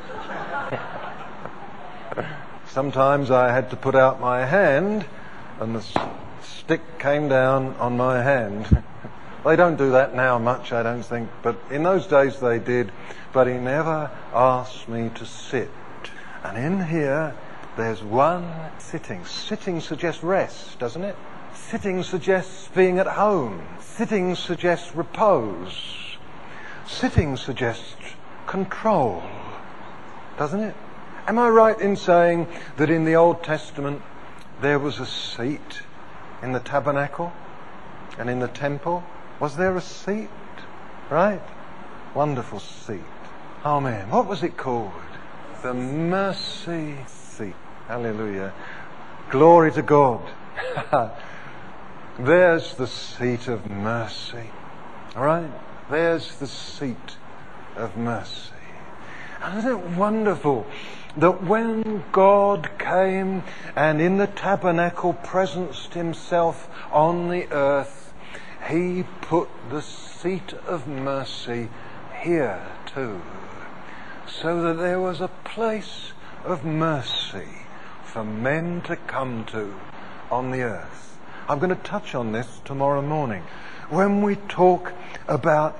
Sometimes I had to put out my hand and the stick came down on my hand. They don't do that now much, I don't think, but in those days they did. But he never asked me to sit. And in here, there's one sitting. Sitting suggests rest, doesn't it? Sitting suggests being at home. Sitting suggests repose. Sitting suggests control, doesn't it? Am I right in saying that in the Old Testament there was a seat in the tabernacle and in the temple? Was there a seat? Right? Wonderful seat. Amen. What was it called? The mercy seat. Hallelujah. Glory to God. There's the seat of mercy. All right? There's the seat of mercy. And isn't it wonderful that when God came and in the tabernacle presenced himself on the earth, he put the seat of mercy here too, so that there was a place of mercy for men to come to on the earth. I'm going to touch on this tomorrow morning when we talk about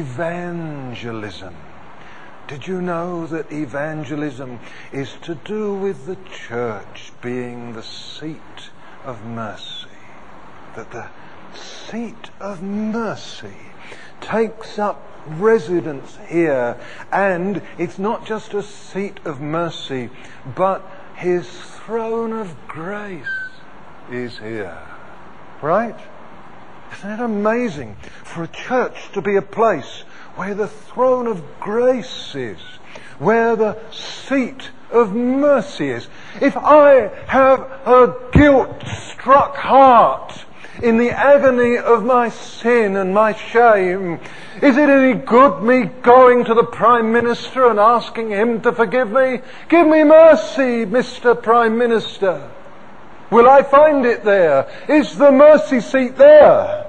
evangelism. Did you know that evangelism is to do with the church being the seat of mercy? That the seat of mercy takes up residence here, and it's not just a seat of mercy, but his throne of grace is here. Right? Isn't it amazing for a church to be a place where the throne of grace is, where the seat of mercy is? If I have a guilt-struck heart in the agony of my sin and my shame, is it any good me going to the Prime Minister and asking him to forgive me? Give me mercy, Mister Prime Minister. Will I find it there? Is the mercy seat there?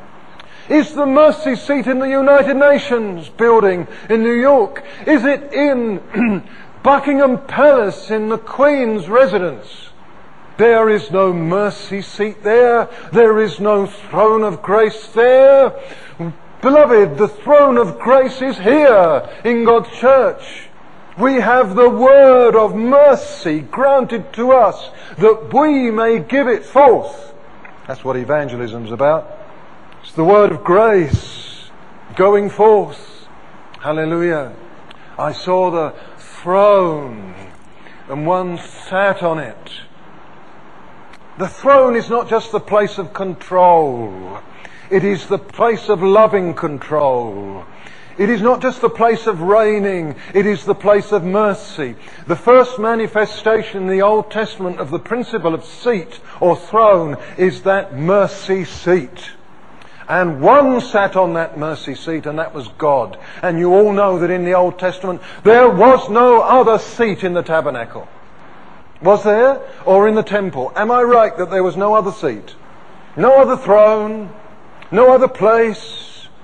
Is the mercy seat in the United Nations building in New York? Is it in Buckingham Palace in the Queen's residence? There is no mercy seat there. There is no throne of grace there. Beloved, the throne of grace is here in God's church. We have the word of mercy granted to us that we may give it forth. That's what evangelism's about. It's the word of grace going forth. Hallelujah. I saw the throne and one sat on it. The throne is not just the place of control. It is the place of loving control. It is not just the place of reigning, it is the place of mercy. The first manifestation in the Old Testament of the principle of seat or throne is that mercy seat. And one sat on that mercy seat, and that was God. And you all know that in the Old Testament there was no other seat in the tabernacle. Was there? Or in the temple? Am I right that there was no other seat? No other throne? No other place?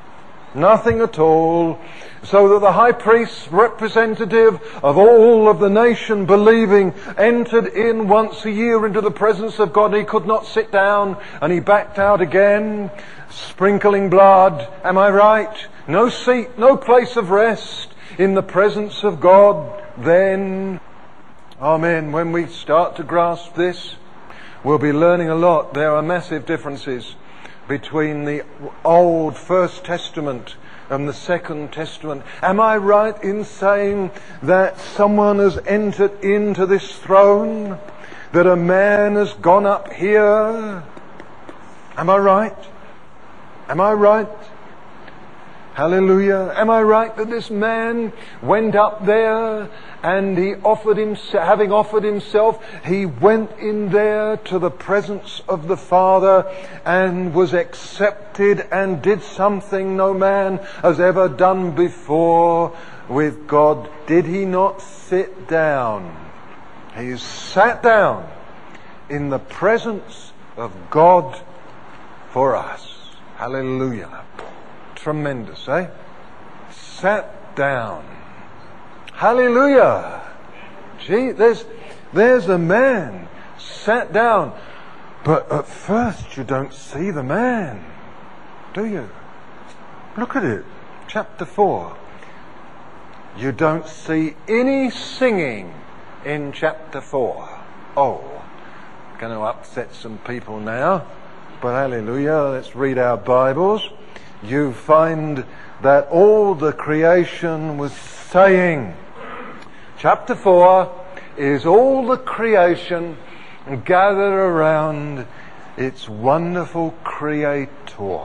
Nothing at all. So that the high priest, representative of all of the nation believing, entered in once a year into the presence of God. He could not sit down, and he backed out again, sprinkling blood. Am I right? No seat, no place of rest in the presence of God then. Amen. When we start to grasp this, we'll be learning a lot. There are massive differences between the Old First Testament and the Second Testament. Am I right in saying that someone has entered into this throne? That a man has gone up here? Am I right? Am I right? Hallelujah. Am I right that this man went up there and he offered himself, having offered himself, he went in there to the presence of the Father and was accepted and did something no man has ever done before with God? Did he not sit down? He sat down in the presence of God for us. Hallelujah. Tremendous, eh? Sat down. Hallelujah. Gee, there's, there's a man sat down. But at first you don't see the man, do you? Look at it. Chapter four. You don't see any singing in chapter four. Oh, going to upset some people now. But hallelujah, let's read our Bibles. You find that all the creation was saying. Chapter four is all the creation gathered around its wonderful Creator.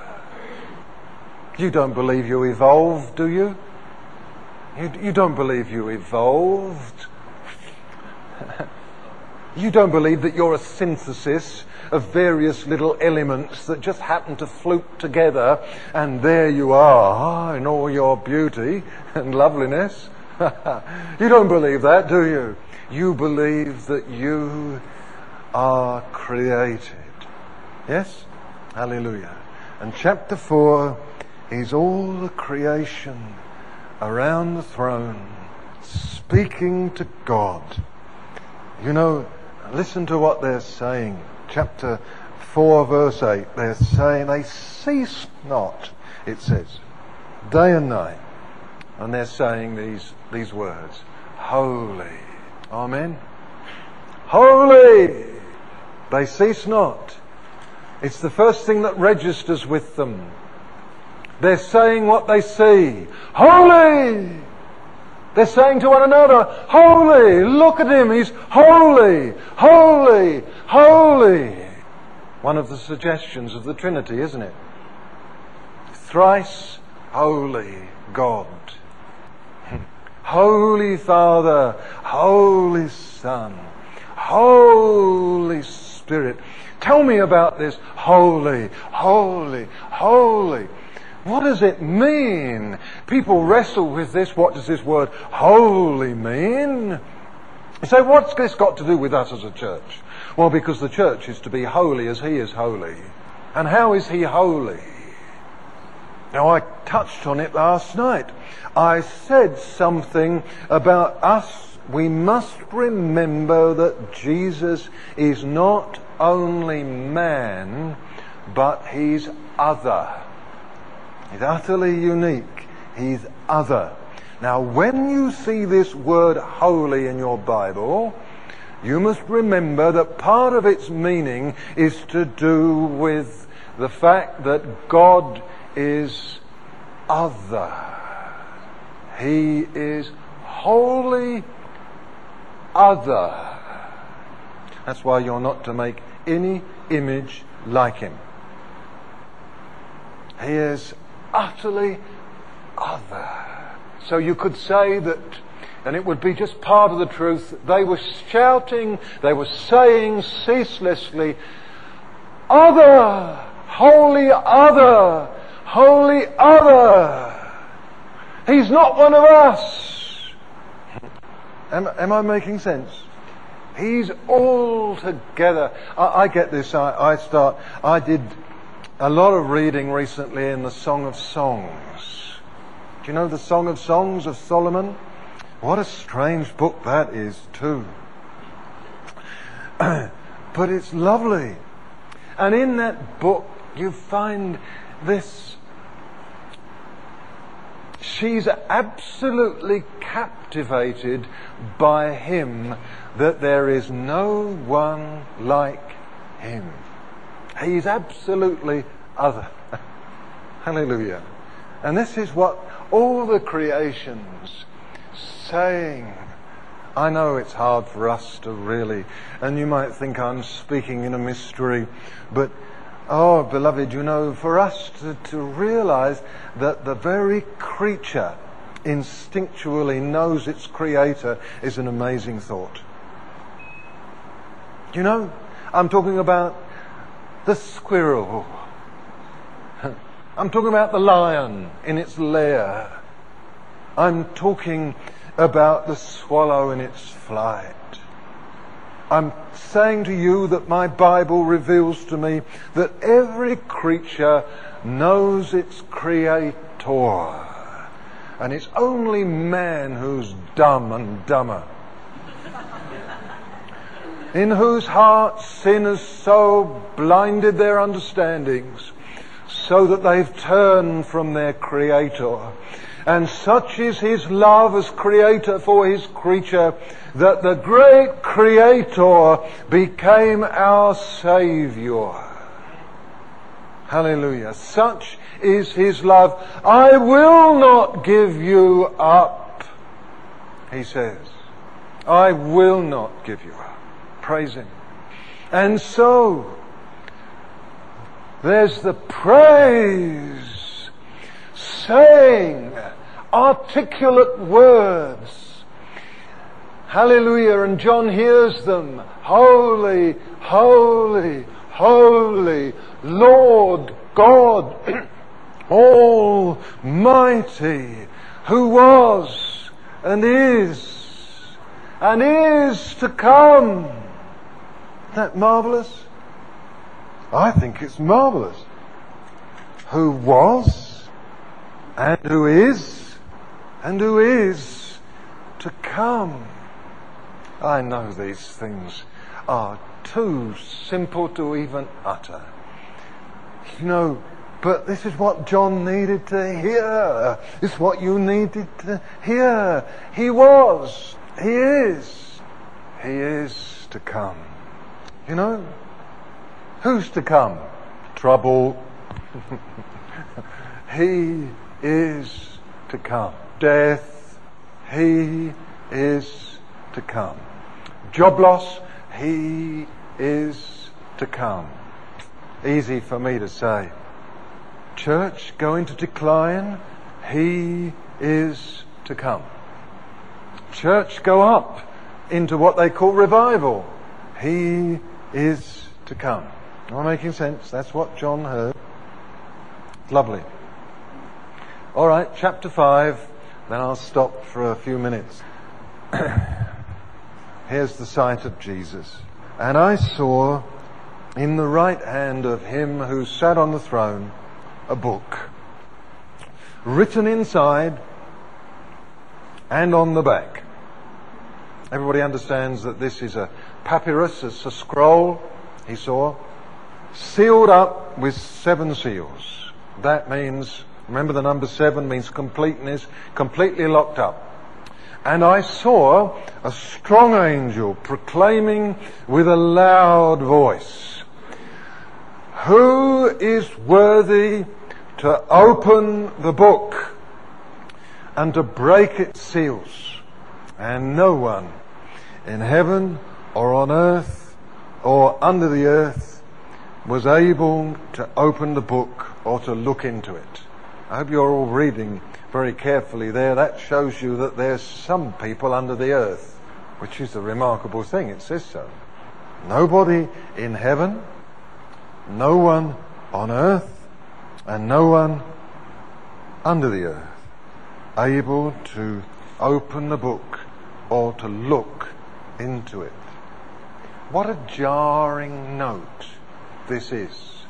You don't believe you evolved, do you? You, you don't believe you evolved. You don't believe that you're a synthesis of various little elements that just happen to fluke together, and there you are in all your beauty and loveliness. You don't believe that, do you? You believe that you are created. Yes? Hallelujah. And chapter four is all the creation around the throne speaking to God. You know, listen to what they're saying. Chapter four, verse eight. They're saying, they cease not, it says, day and night. And they're saying these, these words. Holy. Amen. Holy. They cease not. It's the first thing that registers with them. They're saying what they see. Holy. They're saying to one another, holy, look at him, he's holy, holy, holy. One of the suggestions of the Trinity, isn't it? Thrice holy God. Holy Father, Holy Son, Holy Spirit. Tell me about this holy, holy, holy. What does it mean? People wrestle with this. What does this word holy mean? You say, what's this got to do with us as a church? Well, because the church is to be holy as he is holy. And how is he holy? Now, I touched on it last night. I said something about us. We must remember that Jesus is not only man, but he's other. He's utterly unique. He's other. Now, when you see this word holy in your Bible, you must remember that part of its meaning is to do with the fact that God is other. He is wholly other. That's why you're not to make any image like him. He is utterly other. So you could say that, and it would be just part of the truth, they were shouting, they were saying ceaselessly, other, holy other, holy other. He's not one of us. Am, am I making sense? He's all together. I, I get this. I, I start. I did a lot of reading recently in the Song of Songs. Do you know the Song of Songs of Solomon? What a strange book that is too. But it's lovely. And in that book you find this. She's absolutely captivated by him, that there is no one like him. He's absolutely other. Hallelujah. And this is what all the creation's saying. I know it's hard for us to really, and you might think I'm speaking in a mystery, but oh, beloved, you know, for us to, to realize that the very creature instinctually knows its creator is an amazing thought. You know, I'm talking about the squirrel. I'm talking about the lion in its lair. I'm talking about the swallow in its flight. I'm saying to you that my Bible reveals to me that every creature knows its creator. And it's only man who's dumb and dumber. In whose hearts sin has so blinded their understandings, so that they've turned from their creator. And such is his love as creator for his creature, that the great creator became our Saviour. Hallelujah. Such is his love. I will not give you up, he says. I will not give you up. Praise him. And so, there's the praise, saying articulate words. Hallelujah. And John hears them. Holy, holy, holy, Lord God Almighty, who was and is and is to come. Isn't that marvellous? I think it's marvellous. Who was and who is and who is to come. I know these things are too simple to even utter. You know, but this is what John needed to hear. This is what you needed to hear. He was. He is. He is to come. You know, who's to come? Trouble. He is to come. Death. He is to come. Job loss. He is to come. Easy for me to say. Church going to decline. He is to come. Church go up into what they call revival. He is to come. Am I making sense? That's what John heard. Lovely. All right, chapter five. Then I'll stop for a few minutes. Here's the sight of Jesus. And I saw in the right hand of him who sat on the throne a book, written inside and on the back. Everybody understands that this is a papyrus, it's a scroll, he saw, sealed up with seven seals. That means, remember the number seven means completeness, completely locked up. And I saw a strong angel proclaiming with a loud voice, who is worthy to open the book and to break its seals? And no one in heaven or on earth or under the earth was able to open the book or to look into it. I hope you're all reading very carefully there. That shows you that there's some people under the earth, which is a remarkable thing. It says so. Nobody in heaven, no one on earth, and no one under the earth able to open the book or to look into it. What a jarring note this is.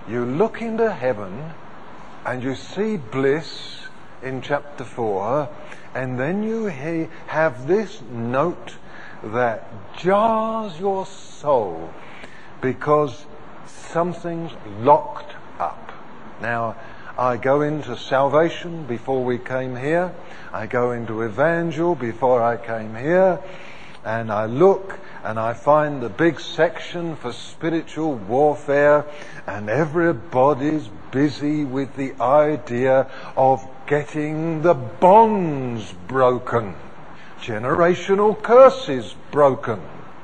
you look into heaven and you see bliss in chapter four, and then you he- have this note that jars your soul because something's locked up. Now, I go into salvation before we came here. I go into evangel before I came here. And I look and I find the big section for spiritual warfare, and everybody's busy with the idea of getting the bonds broken, generational curses broken,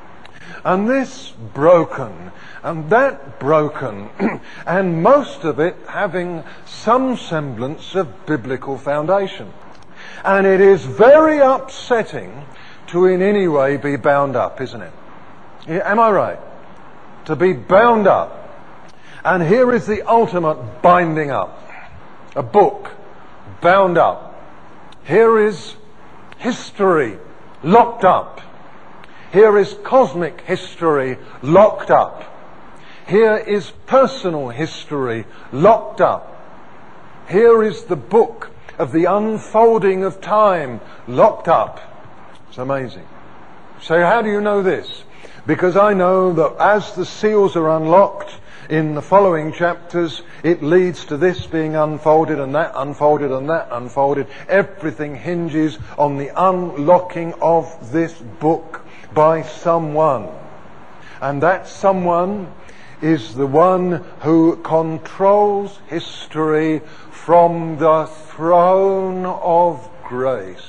and this broken, and that broken, and most of it having some semblance of biblical foundation. And it is very upsetting to in any way be bound up, isn't it? Yeah, am I right? To be bound up. And here is the ultimate binding up. A book bound up. Here is history locked up. Here is cosmic history locked up. Here is personal history locked up. Here is the book of the unfolding of time locked up. It's amazing. So how do you know this? Because I know that as the seals are unlocked in the following chapters, it leads to this being unfolded and that unfolded and that unfolded. Everything hinges on the unlocking of this book by someone. And that someone is the one who controls history from the throne of grace.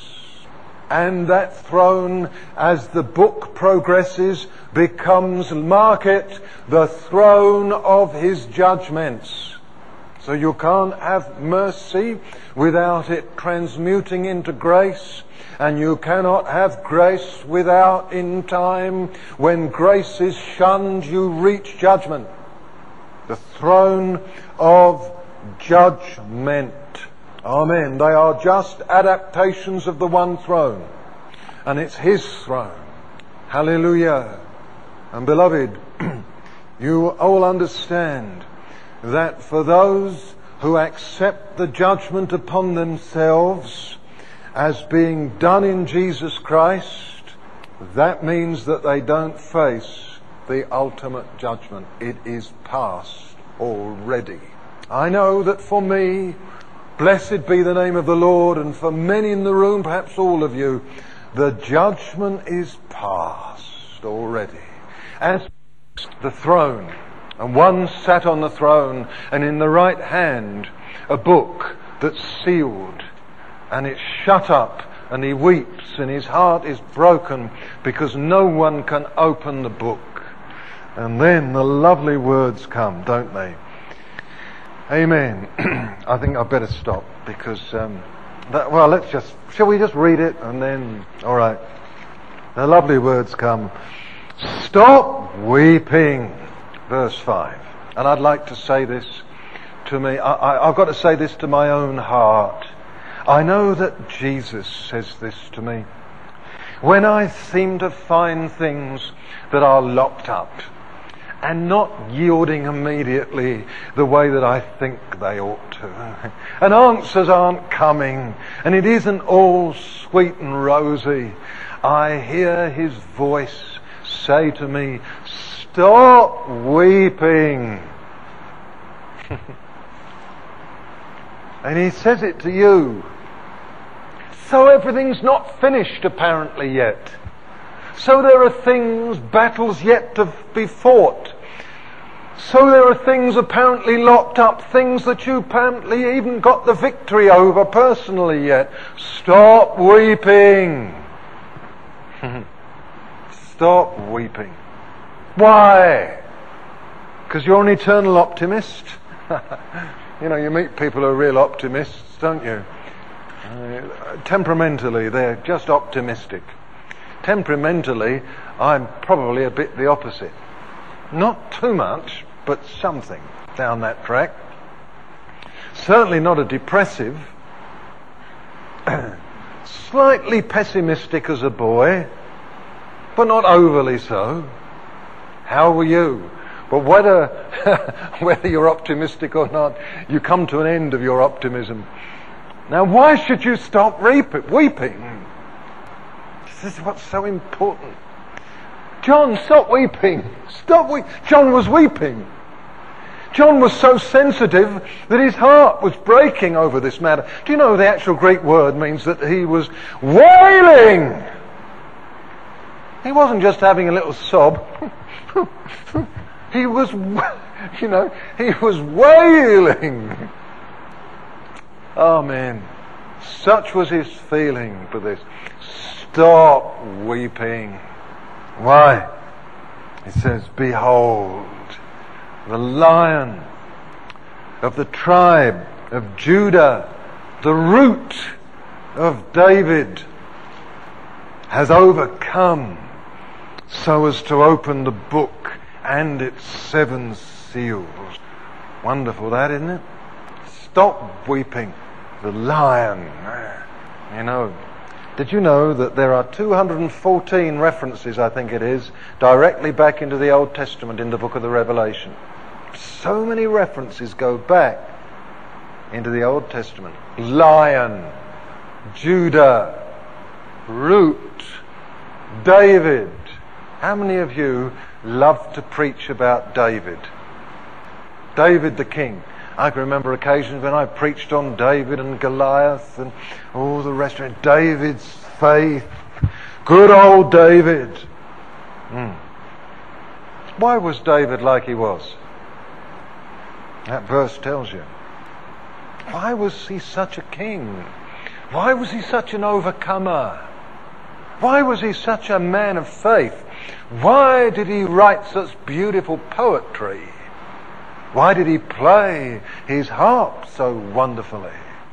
And that throne, as the book progresses, becomes, mark it, the throne of his judgments. So you can't have mercy without it transmuting into grace, and you cannot have grace without, in time, when grace is shunned, you reach judgment. The throne of judgment. Amen. They are just adaptations of the one throne. And it's his throne. Hallelujah. And beloved, you all understand that for those who accept the judgment upon themselves as being done in Jesus Christ, that means that they don't face the ultimate judgment. It is past already. I know that for me, blessed be the name of the Lord, and for many in the room, perhaps all of you, the judgment is past already. As the throne, and one sat on the throne, and in the right hand a book that's sealed, and it's shut up, and he weeps, and his heart is broken because no one can open the book. And then the lovely words come, don't they? Amen. I think I'd better stop because, um, that, well, let's just, shall we just read it and then, all right. The lovely words come. Stop weeping. Verse five. And I'd like to say this to me. I, I, I've got to say this to my own heart. I know that Jesus says this to me. When I seem to find things that are locked up, and not yielding immediately the way that I think they ought to. And answers aren't coming, and it isn't all sweet and rosy. I hear his voice say to me, stop weeping. And he says it to you. So everything's not finished apparently yet. So there are things, battles yet to be fought. So there are things apparently locked up, things that you apparently even got the victory over personally yet. Stop weeping. Stop weeping. Why? Because you're an eternal optimist. You know, you meet people who are real optimists, don't you? Uh, temperamentally, they're just optimistic. Temperamentally, I'm probably a bit the opposite. Not too much, but something down that track. Certainly not a depressive. Slightly pessimistic as a boy, but not overly so. How were you? But whether, whether you're optimistic or not, you come to an end of your optimism. Now, why should you stop reap- weeping? This is what's so important. John, stop weeping. Stop weeping. John was weeping. John was so sensitive that his heart was breaking over this matter. Do you know the actual Greek word means that he was wailing? He wasn't just having a little sob. He was, you know, he was wailing. Amen. Such was his feeling for this. Stop weeping. Why? It says, behold, the Lion of the tribe of Judah, the root of David, has overcome so as to open the book and its seven seals. Wonderful that, isn't it? Stop weeping. The Lion. You know, did you know that there are two hundred fourteen references, I think it is, directly back into the Old Testament in the book of the Revelation? So many references go back into the Old Testament. Lion, Judah, root, David. How many of you love to preach about David? David the king. I can remember occasions when I preached on David and Goliath and all the rest of it. David's faith. Good old David. Mm. Why was David like he was? That verse tells you. Why was he such a king? Why was he such an overcomer? Why was he such a man of faith? Why did he write such beautiful poetry? Why did he play his harp so wonderfully?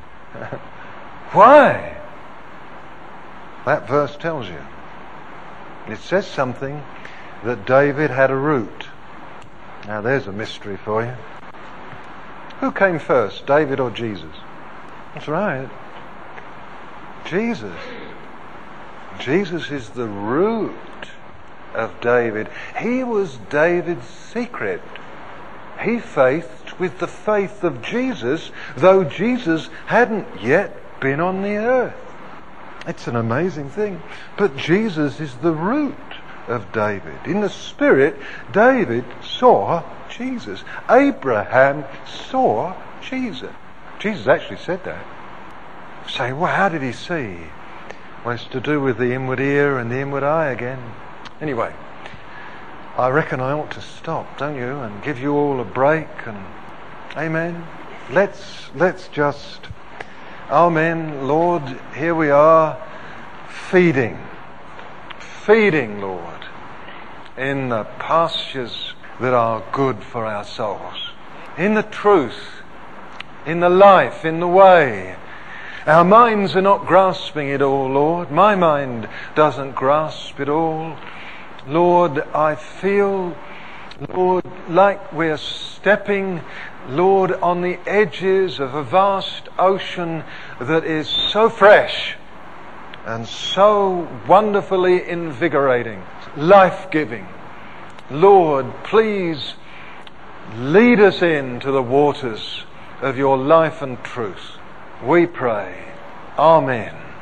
Why? That verse tells you. It says something that David had a root. Now there's a mystery for you. Who came first, David or Jesus? That's right. Jesus. Jesus is the root of David. He was David's secret. He faithed with the faith of Jesus, though Jesus hadn't yet been on the earth. It's an amazing thing. But Jesus is the root of David. In the Spirit, David saw Jesus. Abraham saw Jesus. Jesus actually said that. Say, well, how did he see? Well, it's to do with the inward ear and the inward eye again. Anyway, I reckon I ought to stop, don't you, and give you all a break. And amen. Let's let's just, amen, Lord. Here we are, feeding, feeding, Lord, in the pastures that are good for our souls, in the truth, in the life, in the way. Our minds are not grasping it all, Lord. My mind doesn't grasp it all. Lord, I feel, Lord, like we're stepping, Lord, on the edges of a vast ocean that is so fresh and so wonderfully invigorating, life-giving. Lord, please lead us into the waters of your life and truth. We pray. Amen.